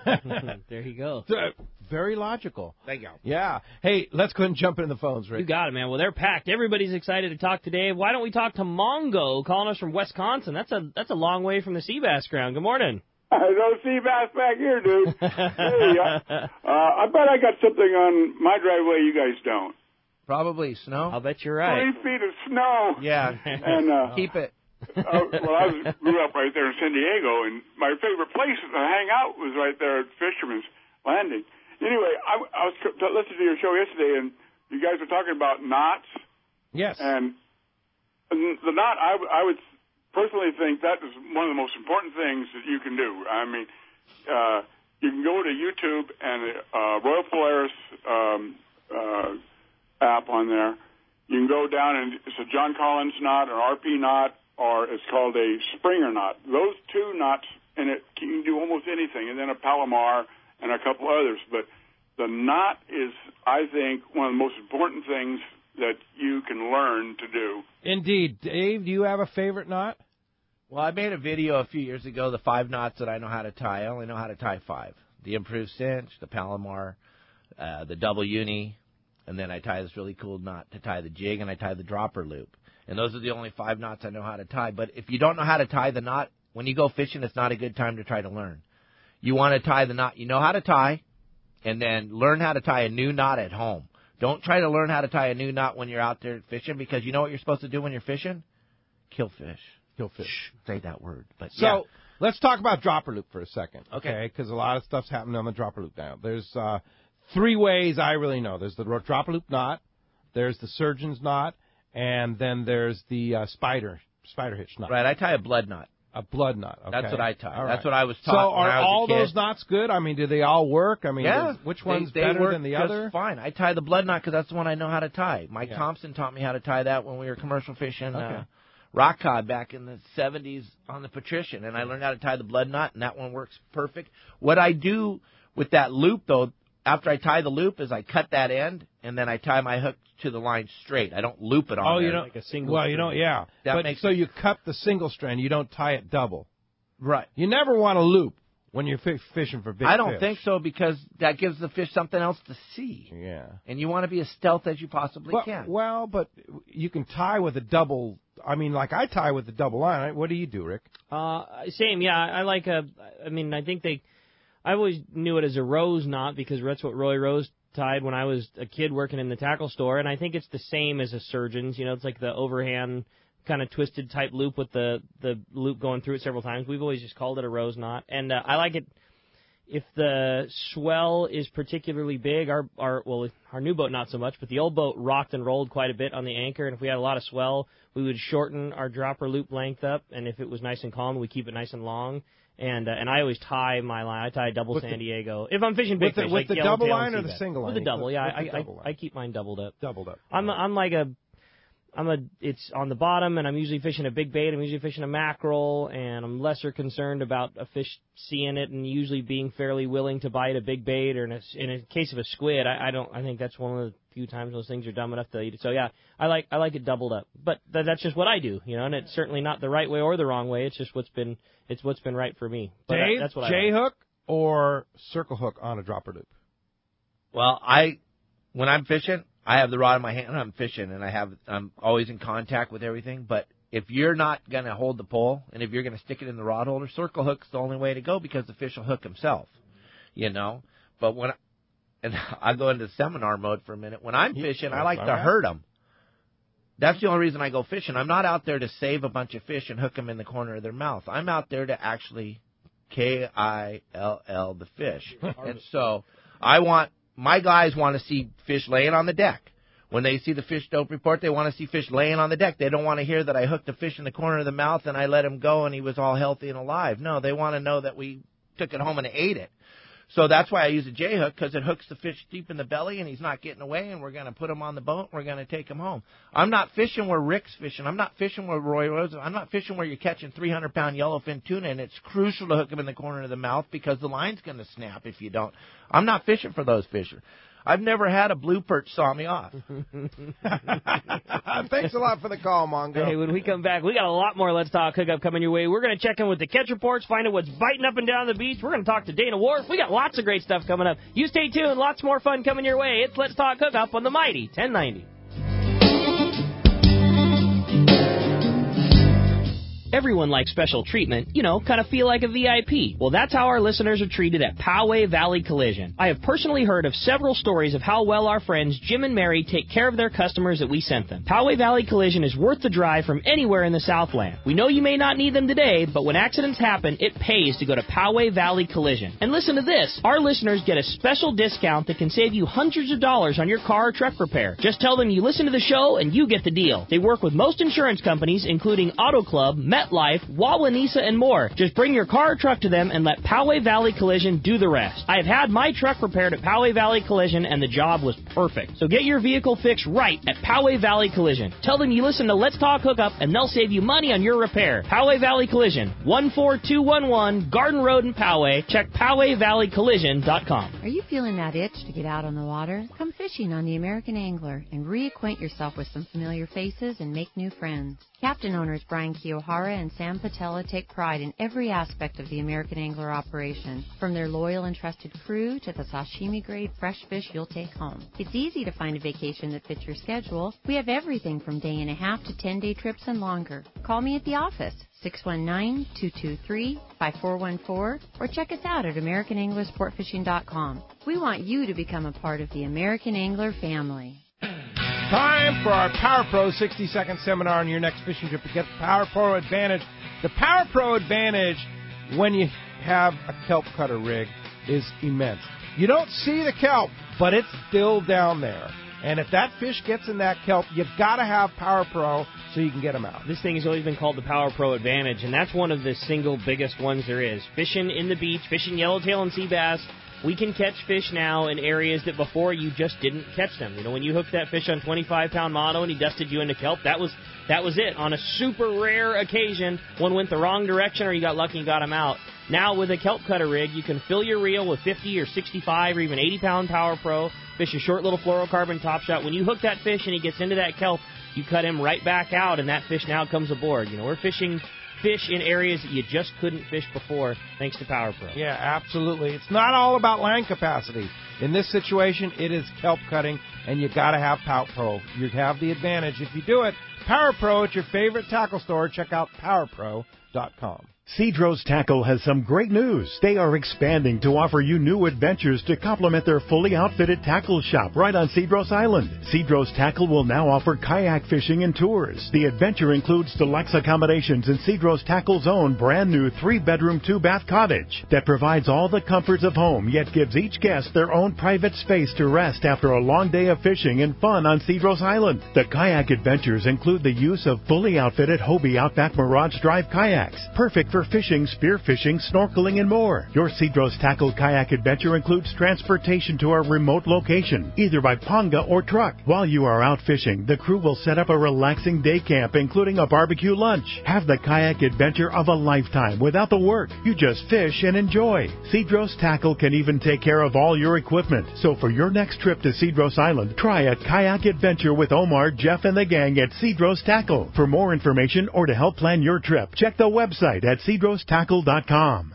There you go. Very logical. Thank you. Yeah. Hey, let's go ahead and jump into the phones, Rick. You got it, man. Well, they're packed. Everybody's excited to talk today. Why don't we talk to Mongo calling us from Wisconsin? That's a long way from the sea bass ground. Good morning. No sea bass back here, dude. Hey, I bet I got something on my driveway you guys don't. Probably snow. I'll bet you're right. 3 feet of snow. Yeah. And keep it. Well, I grew up right there in San Diego, and my favorite place to hang out was right there at Fisherman's Landing. Anyway, I was listening to your show yesterday, and you guys were talking about knots. Yes. And the knot, I would personally think that is one of the most important things that you can do. I mean, you can go to YouTube and Royal Polaris app on there. You can go down and it's a John Collins knot, an RP knot, or it's called a Springer knot. Those two knots, and it you can do almost anything, and then a Palomar and a couple others. But the knot is, I think, one of the most important things that you can learn to do. Indeed. Dave, do you have a favorite knot? Well, I made a video a few years ago, the 5 knots that I know how to tie. I only know how to tie 5. The improved cinch, the Palomar, the double uni, and then I tie this really cool knot to tie the jig, and I tie the dropper loop. And those are the only 5 knots I know how to tie. But if you don't know how to tie the knot, when you go fishing, it's not a good time to try to learn. You want to tie the knot you know how to tie, And then learn how to tie a new knot at home. Don't try to learn how to tie a new knot when you're out there fishing, because you know what you're supposed to do when you're fishing? Kill fish. Kill fish. Shh, say that word. But so let's talk about dropper loop for a second, okay? Because a lot of stuff's happening on the dropper loop now. There's 3 ways I really know. There's the dropper loop knot, there's the surgeon's knot, and then there's the spider hitch knot. Right, I tie a blood knot. A blood knot. Okay. That's what I tie. All right. That's what I was taught. So when are I was all a kid. those knots good? I mean, do they all work? I mean, which one's they better work than the just other? Fine. I tie the blood knot because that's the one I know how to tie. Mike Thompson taught me how to tie that when we were commercial fishing rock cod back in the 70s on the Patrician, and I learned how to tie the blood knot, and that one works perfect. What I do with that loop, though, after I tie the loop, is I cut that end, and then I tie my hook to the line straight. I don't loop it on there. You don't. Like a single well, string. you don't. Yeah. So you cut the single strand. You don't tie it double. Right. You never want to loop when you're fishing for big I don't fish. think so, because that gives the fish something else to see. Yeah. And you want to be as stealth as you possibly can. Well, but you can tie with a double. I mean, like I tie with the double line. What do you do, Rick? Same, yeah. I like I think I always knew it as a rose knot because that's what Roy Rose tied when I was a kid working in the tackle store, and I think it's the same as a surgeon's. You know, it's like the overhand kind of twisted type loop with the loop going through it several times. We've always just called it a rose knot, and I like it if the swell is particularly big. Our new boat not so much, but the old boat rocked and rolled quite a bit on the anchor, and if we had a lot of swell, we would shorten our dropper loop length up, and if it was nice and calm, we keep it nice and long. And I always tie my line. I tie a double San Diego. If I'm fishing big fish, with like the double line or the single line? With the double, yeah. I keep mine doubled up. Doubled up. It's on the bottom, and I'm usually fishing a big bait. I'm usually fishing a mackerel, and I'm lesser concerned about a fish seeing it and usually being fairly willing to bite a big bait. Or in a case of a squid, I think that's one of the few times those things are dumb enough to eat it. So yeah, I like it doubled up. But that's just what I do, you know. And it's certainly not the right way or the wrong way. It's just what's been right for me. But Dave, that's what I J like. hook or circle hook on a dropper loop? Well, when I'm fishing, I have the rod in my hand and I'm fishing, and I'm always in contact with everything. But if you're not going to hold the pole, and if you're going to stick it in the rod holder, circle hook's the only way to go, because the fish will hook himself, you know. But and I go into seminar mode for a minute. When I'm fishing, I like to hurt them. That's the only reason I go fishing. I'm not out there to save a bunch of fish and hook them in the corner of their mouth. I'm out there to actually kill the fish. And so my guys want to see fish laying on the deck. When they see the fish dope report, they want to see fish laying on the deck. They don't want to hear that I hooked a fish in the corner of the mouth and I let him go and he was all healthy and alive. No, they want to know that we took it home and ate it. So that's why I use a J-hook, because it hooks the fish deep in the belly and he's not getting away, and we're going to put him on the boat and we're going to take him home. I'm not fishing where Rick's fishing. I'm not fishing where Roy Rose. I'm not fishing where you're catching 300-pound yellowfin tuna, and it's crucial to hook him in the corner of the mouth because the line's going to snap if you don't. I'm not fishing for those fish. I've never had a blue perch saw me off. Thanks a lot for the call, Mongo. Hey, when we come back, we got a lot more Let's Talk Hookup coming your way. We're going to check in with the catch reports, find out what's biting up and down the beach. We're going to talk to Dana Wharf. We got lots of great stuff coming up. You stay tuned. Lots more fun coming your way. It's Let's Talk Hookup on the mighty 1090. Everyone likes special treatment, you know, kind of feel like a VIP. Well, that's how our listeners are treated at Poway Valley Collision. I have personally heard of several stories of how well our friends Jim and Mary take care of their customers that we sent them. Poway Valley Collision is worth the drive from anywhere in the Southland. We know you may not need them today, but when accidents happen, it pays to go to Poway Valley Collision. And listen to this. Our listeners get a special discount that can save you hundreds of dollars on your car or truck repair. Just tell them you listen to the show and you get the deal. They work with most insurance companies, including Auto Club, MetLife, Wawanesa, and more. Just bring your car or truck to them and let Poway Valley Collision do the rest. I have had my truck repaired at Poway Valley Collision, and the job was perfect. So get your vehicle fixed right at Poway Valley Collision. Tell them you listen to Let's Talk Hookup, and they'll save you money on your repair. Poway Valley Collision, 14211 Garden Road in Poway. Check PowayValleyCollision.com. Are you feeling that itch to get out on the water? Come fishing on the American Angler and reacquaint yourself with some familiar faces and make new friends. Captain owners Brian Kiyohara and Sam Patella take pride in every aspect of the American Angler operation, from their loyal and trusted crew to the sashimi-grade fresh fish you'll take home. It's easy to find a vacation that fits your schedule. We have everything from day and a half to 10-day trips and longer. Call me at the office, 619-223-5414, or check us out at AmericanAnglerSportFishing.com. We want you to become a part of the American Angler family. Time for our Power Pro 60-second seminar on your next fishing trip to get the Power Pro Advantage. The Power Pro Advantage, when you have a kelp cutter rig, is immense. You don't see the kelp, but it's still down there. And if that fish gets in that kelp, you got to have Power Pro so you can get them out. This thing has always been called the Power Pro Advantage, and that's one of the single biggest ones there is. Fishing in the beach, fishing yellowtail and sea bass, we can catch fish now in areas that before you just didn't catch them. You know, when you hooked that fish on 25-pound mono and he dusted you into kelp, that was it. On a super rare occasion, one went the wrong direction or you got lucky and got him out. Now with a kelp cutter rig, you can fill your reel with 50 or 65 or even 80-pound Power Pro, fish a short little fluorocarbon top shot. When you hook that fish and he gets into that kelp, you cut him right back out, and that fish now comes aboard. You know, we're fishing fish in areas that you just couldn't fish before thanks to Power Pro. Yeah, absolutely. It's not all about line capacity. In this situation, it is kelp cutting, and you got to have Power Pro. You have the advantage if you do it. Power Pro at your favorite tackle store. Check out PowerPro.com. Cedros Tackle has some great news. They are expanding to offer you new adventures to complement their fully outfitted tackle shop right on Cedros Island. Cedros Tackle will now offer kayak fishing and tours. The adventure includes deluxe accommodations in Cedros Tackle's own brand new 3-bedroom, 2-bath cottage that provides all the comforts of home, yet gives each guest their own private space to rest after a long day of fishing and fun on Cedros Island. The kayak adventures include the use of fully outfitted Hobie Outback Mirage Drive kayaks, perfect for fishing, spearfishing, snorkeling, and more. Your Cedros Tackle kayak adventure includes transportation to a remote location, either by Ponga or truck. While you are out fishing, the crew will set up a relaxing day camp, including a barbecue lunch. Have the kayak adventure of a lifetime without the work. You just fish and enjoy. Cedros Tackle can even take care of all your equipment. So for your next trip to Cedros Island, try a kayak adventure with Omar, Jeff, and the gang at Cedros Tackle. For more information or to help plan your trip, check the website at CedrosTackle.com.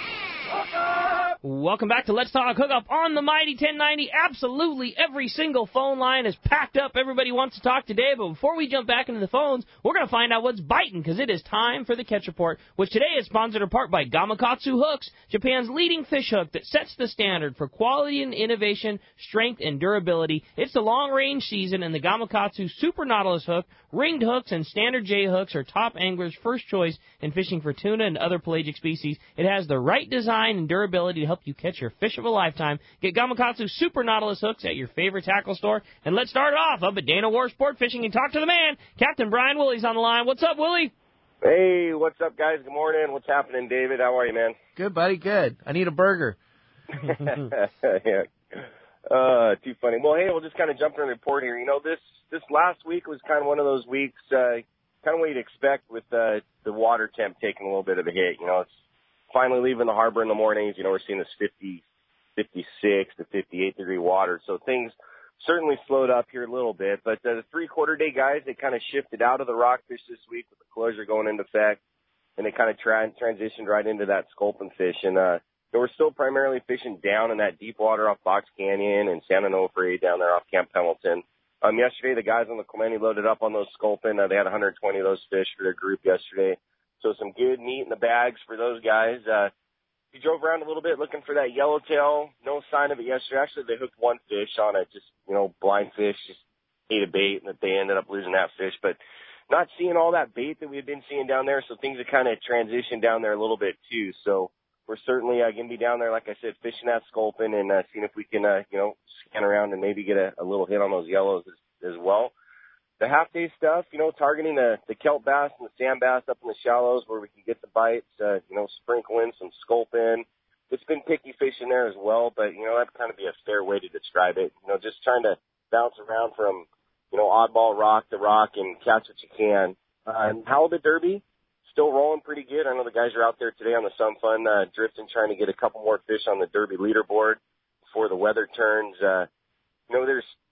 Welcome back to Let's Talk Hookup on the Mighty 1090. Absolutely every single phone line is packed up. Everybody wants to talk today, but before we jump back into the phones, we're going to find out what's biting, because it is time for the Catch Report, which today is sponsored in part by Gamakatsu Hooks, Japan's leading fish hook that sets the standard for quality and innovation, strength, and durability. It's the long-range season, and the Gamakatsu Super Nautilus hook, ringed hooks, and standard J hooks are top anglers' first choice in fishing for tuna and other pelagic species. It has the right design and durability to help you catch your fish of a lifetime. Get Gamakatsu Super Nautilus hooks at your favorite tackle store. And let's start it off up at Dana War Sport Fishing and talk to the man. Captain Brian Willie's on the line. What's up, Willie? Hey, what's up, guys? Good morning. What's happening, David? How are you, man? Good, buddy. Good. I need a burger. Yeah. Too funny. Well, hey, we'll just kind of jump in the report here. You know, this last week was kind of one of those weeks, kind of what you'd expect with the water temp taking a little bit of a hit. You know, it's finally leaving the harbor in the mornings. You know, we're seeing this 50, 56 to 58 degree water. So things certainly slowed up here a little bit. But the 3/4 day guys, they kind of shifted out of the rockfish this week with the closure going into effect. And they kind of transitioned right into that sculpin fish. And they were still primarily fishing down in that deep water off Box Canyon and San Onofre down there off Camp Pendleton. Yesterday, the guys on the Clemente loaded up on those sculpin. They had 120 of those fish for their group yesterday. So some good meat in the bags for those guys. We drove around a little bit looking for that yellowtail. No sign of it yesterday. Actually, they hooked one fish on it, just, you know, blind fish, just ate a bait, and that they ended up losing that fish. But not seeing all that bait that we had been seeing down there, so things have kind of transitioned down there a little bit too. So we're certainly going to be down there, like I said, fishing that sculpin and seeing if we can, you know, scan around and maybe get a little hit on those yellows as well. The half-day stuff, you know, targeting the kelp bass and the sand bass up in the shallows where we can get the bites, you know, sprinkle in some sculpin. It's been picky fishing there as well, but, you know, that'd kind of be a fair way to describe it. You know, just trying to bounce around from, you know, oddball rock to rock and catch what you can. And halibut derby, still rolling pretty good. I know the guys are out there today on the Sun Fun drifting, trying to get a couple more fish on the derby leaderboard before the weather turns. You know, there's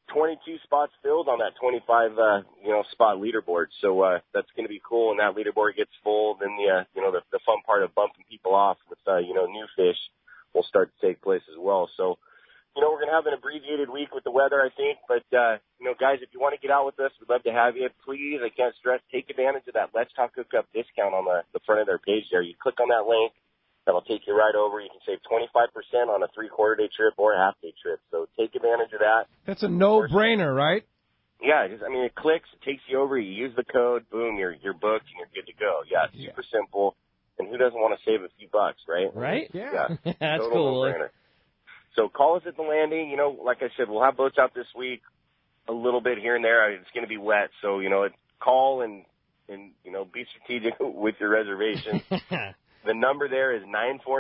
22 spots filled on that 25, spot leaderboard. So, that's going to be cool. And that leaderboard gets full. Then the fun part of bumping people off with, new fish will start to take place as well. So, we're going to have an abbreviated week with the weather, I think. But, guys, if you want to get out with us, we'd love to have you. Please, I can't stress, take advantage of that Let's Talk Hookup discount on the front of their page there. You click on that link. That'll take you right over. You can save 25% on a 3/4-day trip or a half-day trip. So take advantage of that. That's a no-brainer, right? Yeah, it clicks, it takes you over, you use the code, boom, you're booked, and you're good to go. Yeah, it's super simple. And who doesn't want to save a few bucks, right? Right? Yeah. That's Total cool. no-brainer. So call us at the landing. Like I said, we'll have boats out this week, a little bit here and there. It's going to be wet, so, call and be strategic with your reservation. The number there is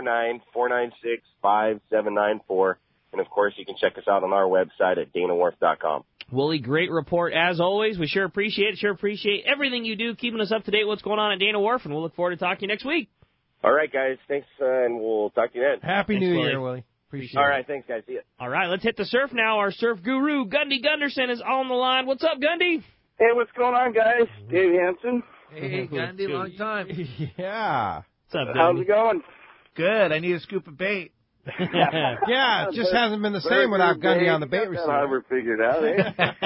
949-496-5794. And, of course, you can check us out on our website at danawharf.com. Wooly, great report as always. We sure appreciate it. Sure appreciate everything you do, keeping us up to date with what's going on at Dana Wharf, and we'll look forward to talking to you next week. All right, guys. Thanks, and we'll talk to you then. Happy New Year, Willie. Appreciate it. All right, thanks, guys. See ya. All right, let's hit the surf now. Our surf guru, Gundy Gunderson, is on the line. What's up, Gundy? Hey, what's going on, guys? Dave Hansen. Hey, Gundy, long time. Yeah. What's up, How's it going? Good. I need a scoop of bait. Yeah, it just hasn't been the same without Gundy on the bait receiver. Harbor figured out, eh?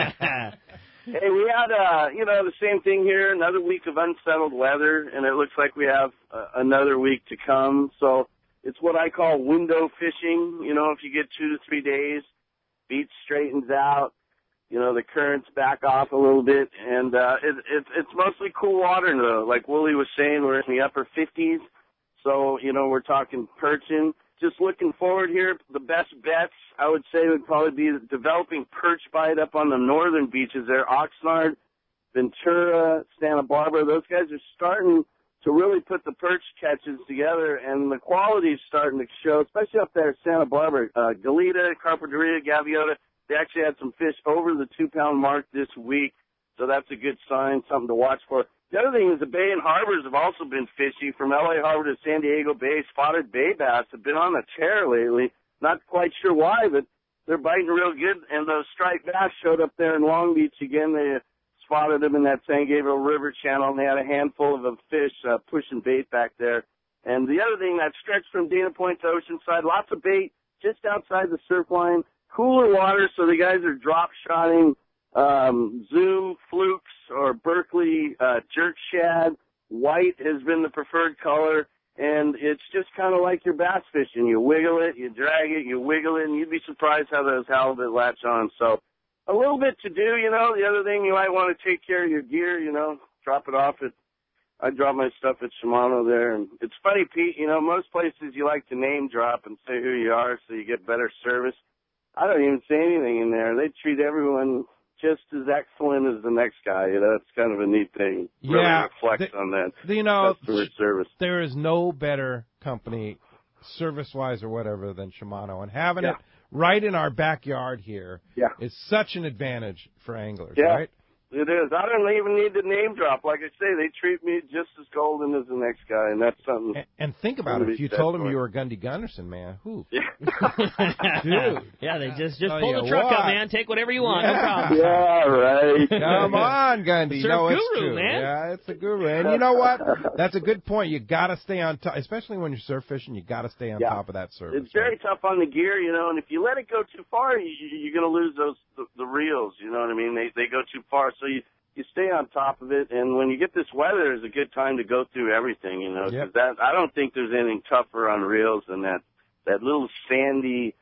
Hey, we had, the same thing here, another week of unsettled weather, and it looks like we have another week to come. So it's what I call window fishing. If you get 2 to 3 days, beach straightens out, the currents back off a little bit, and it's mostly cool water, though. Like Wooly was saying, we're in the upper 50s, so, we're talking perching. Just looking forward here, the best bets, I would say, would probably be developing perch bite up on the northern beaches there. Oxnard, Ventura, Santa Barbara, those guys are starting to really put the perch catches together, and the quality is starting to show, especially up there at Santa Barbara. Galita, Carpinteria, Gaviota, they actually had some fish over the 2-pound mark this week, so that's a good sign, something to watch for. The other thing is the bay and harbors have also been fishy. From L.A. Harbor to San Diego Bay, spotted bay bass have been on the tear lately. Not quite sure why, but they're biting real good. And those striped bass showed up there in Long Beach again. They spotted them in that San Gabriel River channel, and they had a handful of fish pushing bait back there. And the other thing, that stretch from Dana Point to Oceanside, lots of bait just outside the surf line. Cooler water, so the guys are drop shotting Zoom, Flukes, or Berkeley, jerk shad. White has been the preferred color, and it's just kind of like your bass fishing. You wiggle it, you drag it, you wiggle it, and you'd be surprised how those halibut latch on. So a little bit to do, The other thing, you might want to take care of your gear, drop it off I drop my stuff at Shimano there. And it's funny, Pete, most places you like to name drop and say who you are so you get better service. I don't even say anything in there. They treat everyone just as excellent as the next guy. It's kind of a neat thing. Really reflects on that customer service. There is no better company, service-wise or whatever, than Shimano. And having it right in our backyard here is such an advantage for anglers, right? It is. I don't even need to name drop. Like I say, they treat me just as golden as the next guy, and that's something. And think about it. If you told them you were Gundy Gunderson, man, who? Yeah. Dude. Yeah, they just pull the truck up, man. Take whatever you want. No problem. Yeah, right. Come on, Gundy. No, it's guru, true. Man. Yeah, it's a guru. And you know what? That's a good point. You got to stay on top, especially when you're surf fishing. You got to stay on top of that service. It's very tough on the gear, and if you let it go too far, you're going to lose the reels. You know what I mean? They go too far, so you stay on top of it, and when you get this weather, it's a good time to go through everything, because I don't think there's anything tougher on reels than that little sandy,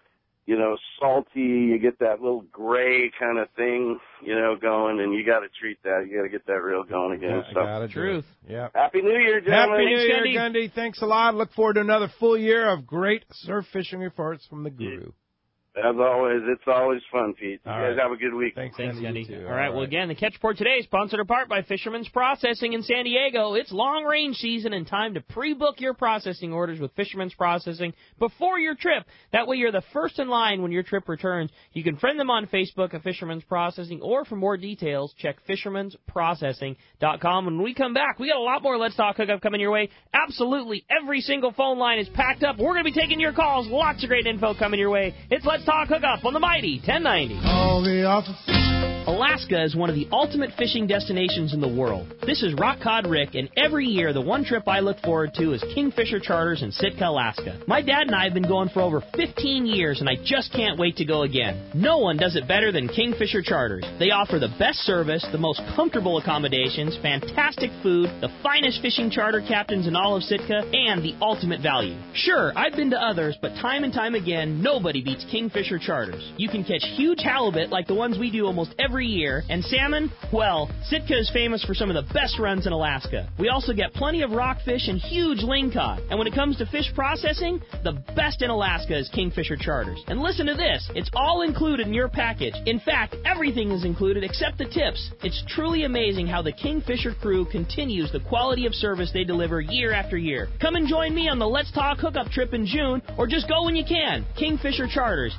salty, you get that little gray kind of thing, going, and you got to treat that. You got to get that reel going again. Truth. Yeah. Happy New Year, gentlemen. Happy New Year, Gundy. Thanks a lot. Look forward to another full year of great surf fishing reports from the guru. As always, it's always fun, Pete. You guys have a good week. Thanks, Gundy. All right, well, again, the Catch Report today is sponsored in part by Fisherman's Processing in San Diego. It's long-range season and time to pre-book your processing orders with Fisherman's Processing before your trip. That way you're the first in line when your trip returns. You can friend them on Facebook at Fisherman's Processing, or for more details, check fishermansprocessing.com. When we come back, we got a lot more Let's Talk Hookup coming your way. Absolutely every single phone line is packed up. We're going to be taking your calls. Lots of great info coming your way. It's Let's Talk Hookup on the Mighty 1090. All the officers. Alaska is one of the ultimate fishing destinations in the world. This is Rock Cod Rick, and every year the one trip I look forward to is Kingfisher Charters in Sitka, Alaska. My dad and I have been going for over 15 years, and I just can't wait to go again. No one does it better than Kingfisher Charters. They offer the best service, the most comfortable accommodations, fantastic food, the finest fishing charter captains in all of Sitka, and the ultimate value. Sure, I've been to others, but time and time again, nobody beats Kingfisher Charters. You can catch huge halibut like the ones we do almost every year, and salmon, well, Sitka is famous for some of the best runs in Alaska. We also get plenty of rockfish and huge lingcod. And when it comes to fish processing, the best in Alaska is Kingfisher Charters. And listen to this, it's all included in your package. In fact, everything is included except the tips. It's truly amazing how the Kingfisher crew continues the quality of service they deliver year after year. Come and join me on the Let's Talk Hookup trip in June, or just go when you can. Kingfisher Charters,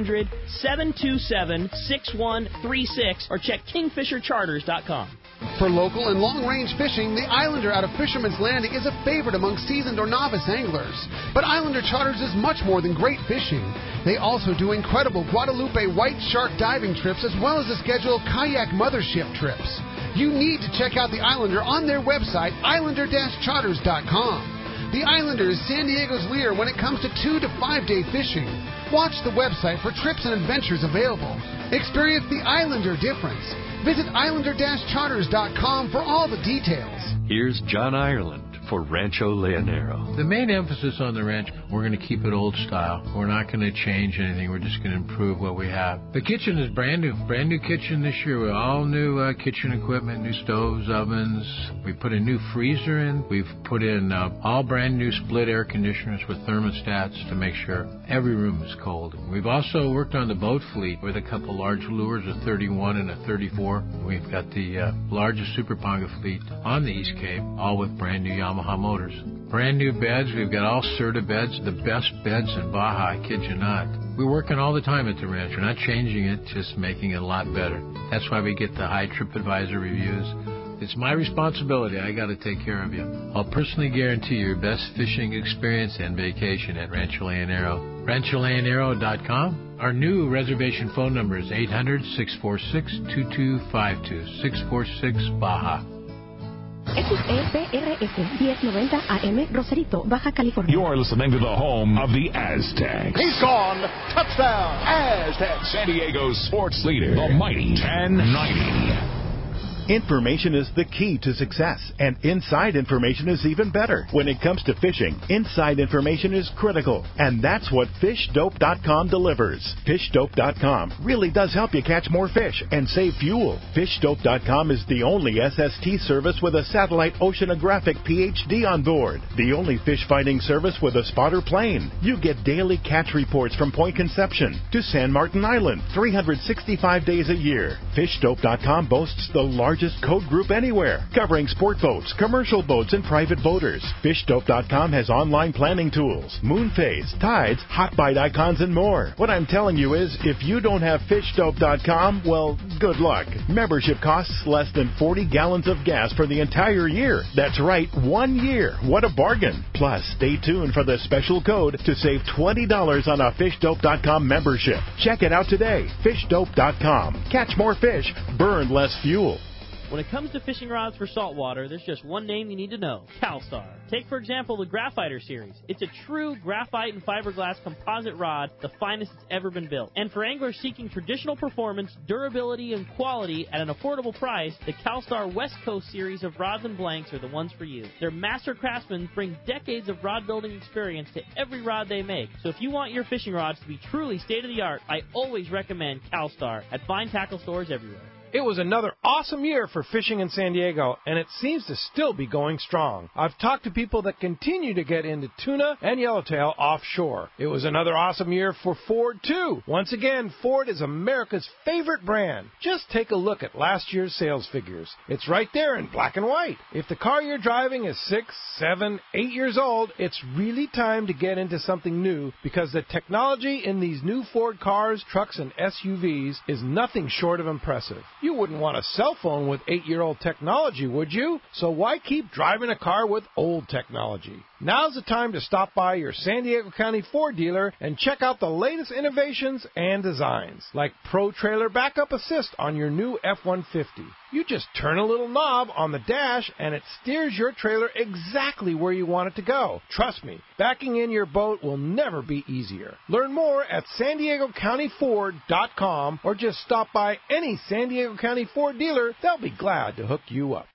800-727-6136, or check kingfishercharters.com. For local and long-range fishing, the Islander out of Fisherman's Landing is a favorite among seasoned or novice anglers. But Islander Charters is much more than great fishing. They also do incredible Guadalupe white shark diving trips as well as a schedule of kayak mothership trips. You need to check out the Islander on their website, islander-charters.com. The Islander is San Diego's leader when it comes to 2 to 5 day fishing. Watch the website for trips and adventures available. Experience the Islander difference. Visit islander-charters.com for all the details. Here's John Ireland for Rancho Leonero. The main emphasis on the ranch, we're going to keep it old style. We're not going to change anything. We're just going to improve what we have. The kitchen is brand new kitchen this year with all new kitchen equipment, new stoves, ovens. We put a new freezer in. We've put in all brand new split air conditioners with thermostats to make sure every room is cold. We've also worked on the boat fleet with a couple large lures, a 31 and a 34. We've got the largest Super Ponga fleet on the East Cape, all with brand new Yamaha motors. Brand new beds. We've got all Serta beds, the best beds in Baja, I kid you not. We're working all the time at the ranch. We're not changing it, just making it a lot better. That's why we get the high TripAdvisor reviews. It's my responsibility. I got to take care of you. I'll personally guarantee your best fishing experience and vacation at Rancho Leonero. RanchoLeonero.com. Our new reservation phone number is 800-646-2252, 646-BAJA. XEPRS 1090 AM, Rosarito, Baja California. You are listening to the home of the Aztecs. He's gone. Touchdown, Aztecs. San Diego's sports leader, the Mighty 1090. Information is the key to success, and inside information is even better. When it comes to fishing, inside information is critical, and that's what FishDope.com delivers. FishDope.com really does help you catch more fish and save fuel. FishDope.com is the only SST service with a satellite oceanographic PhD on board, the only fish finding service with a spotter plane. You get daily catch reports from Point Conception to San Martin Island, 365 days a year. FishDope.com boasts the largest code group anywhere, covering sport boats, commercial boats, and private boaters. FishDope.com has online planning tools, moon phase, tides, hot bite icons, and more. What I'm telling you is, if you don't have FishDope.com, well, good luck. Membership costs less than 40 gallons of gas for the entire year. That's right, 1 year. What a bargain. Plus, stay tuned for the special code to save $20 on a FishDope.com membership. Check it out today. FishDope.com. Catch more fish, burn less fuel. When it comes to fishing rods for saltwater, there's just one name you need to know, CalStar. Take, for example, the Graphiter series. It's a true graphite and fiberglass composite rod, the finest it's ever been built. And for anglers seeking traditional performance, durability, and quality at an affordable price, the CalStar West Coast series of rods and blanks are the ones for you. Their master craftsmen bring decades of rod building experience to every rod they make. So if you want your fishing rods to be truly state-of-the-art, I always recommend CalStar at fine tackle stores everywhere. It was another awesome year for fishing in San Diego, and it seems to still be going strong. I've talked to people that continue to get into tuna and yellowtail offshore. It was another awesome year for Ford, too. Once again, Ford is America's favorite brand. Just take a look at last year's sales figures. It's right there in black and white. If the car you're driving is 6, 7, 8 years old, it's really time to get into something new, because the technology in these new Ford cars, trucks, and SUVs is nothing short of impressive. You wouldn't want a cell phone with 8-year-old technology, would you? So why keep driving a car with old technology? Now's the time to stop by your San Diego County Ford dealer and check out the latest innovations and designs, like Pro Trailer Backup Assist on your new F-150. You just turn a little knob on the dash and it steers your trailer exactly where you want it to go. Trust me, backing in your boat will never be easier. Learn more at SanDiegoCountyFord.com or just stop by any San Diego County Ford dealer. They'll be glad to hook you up.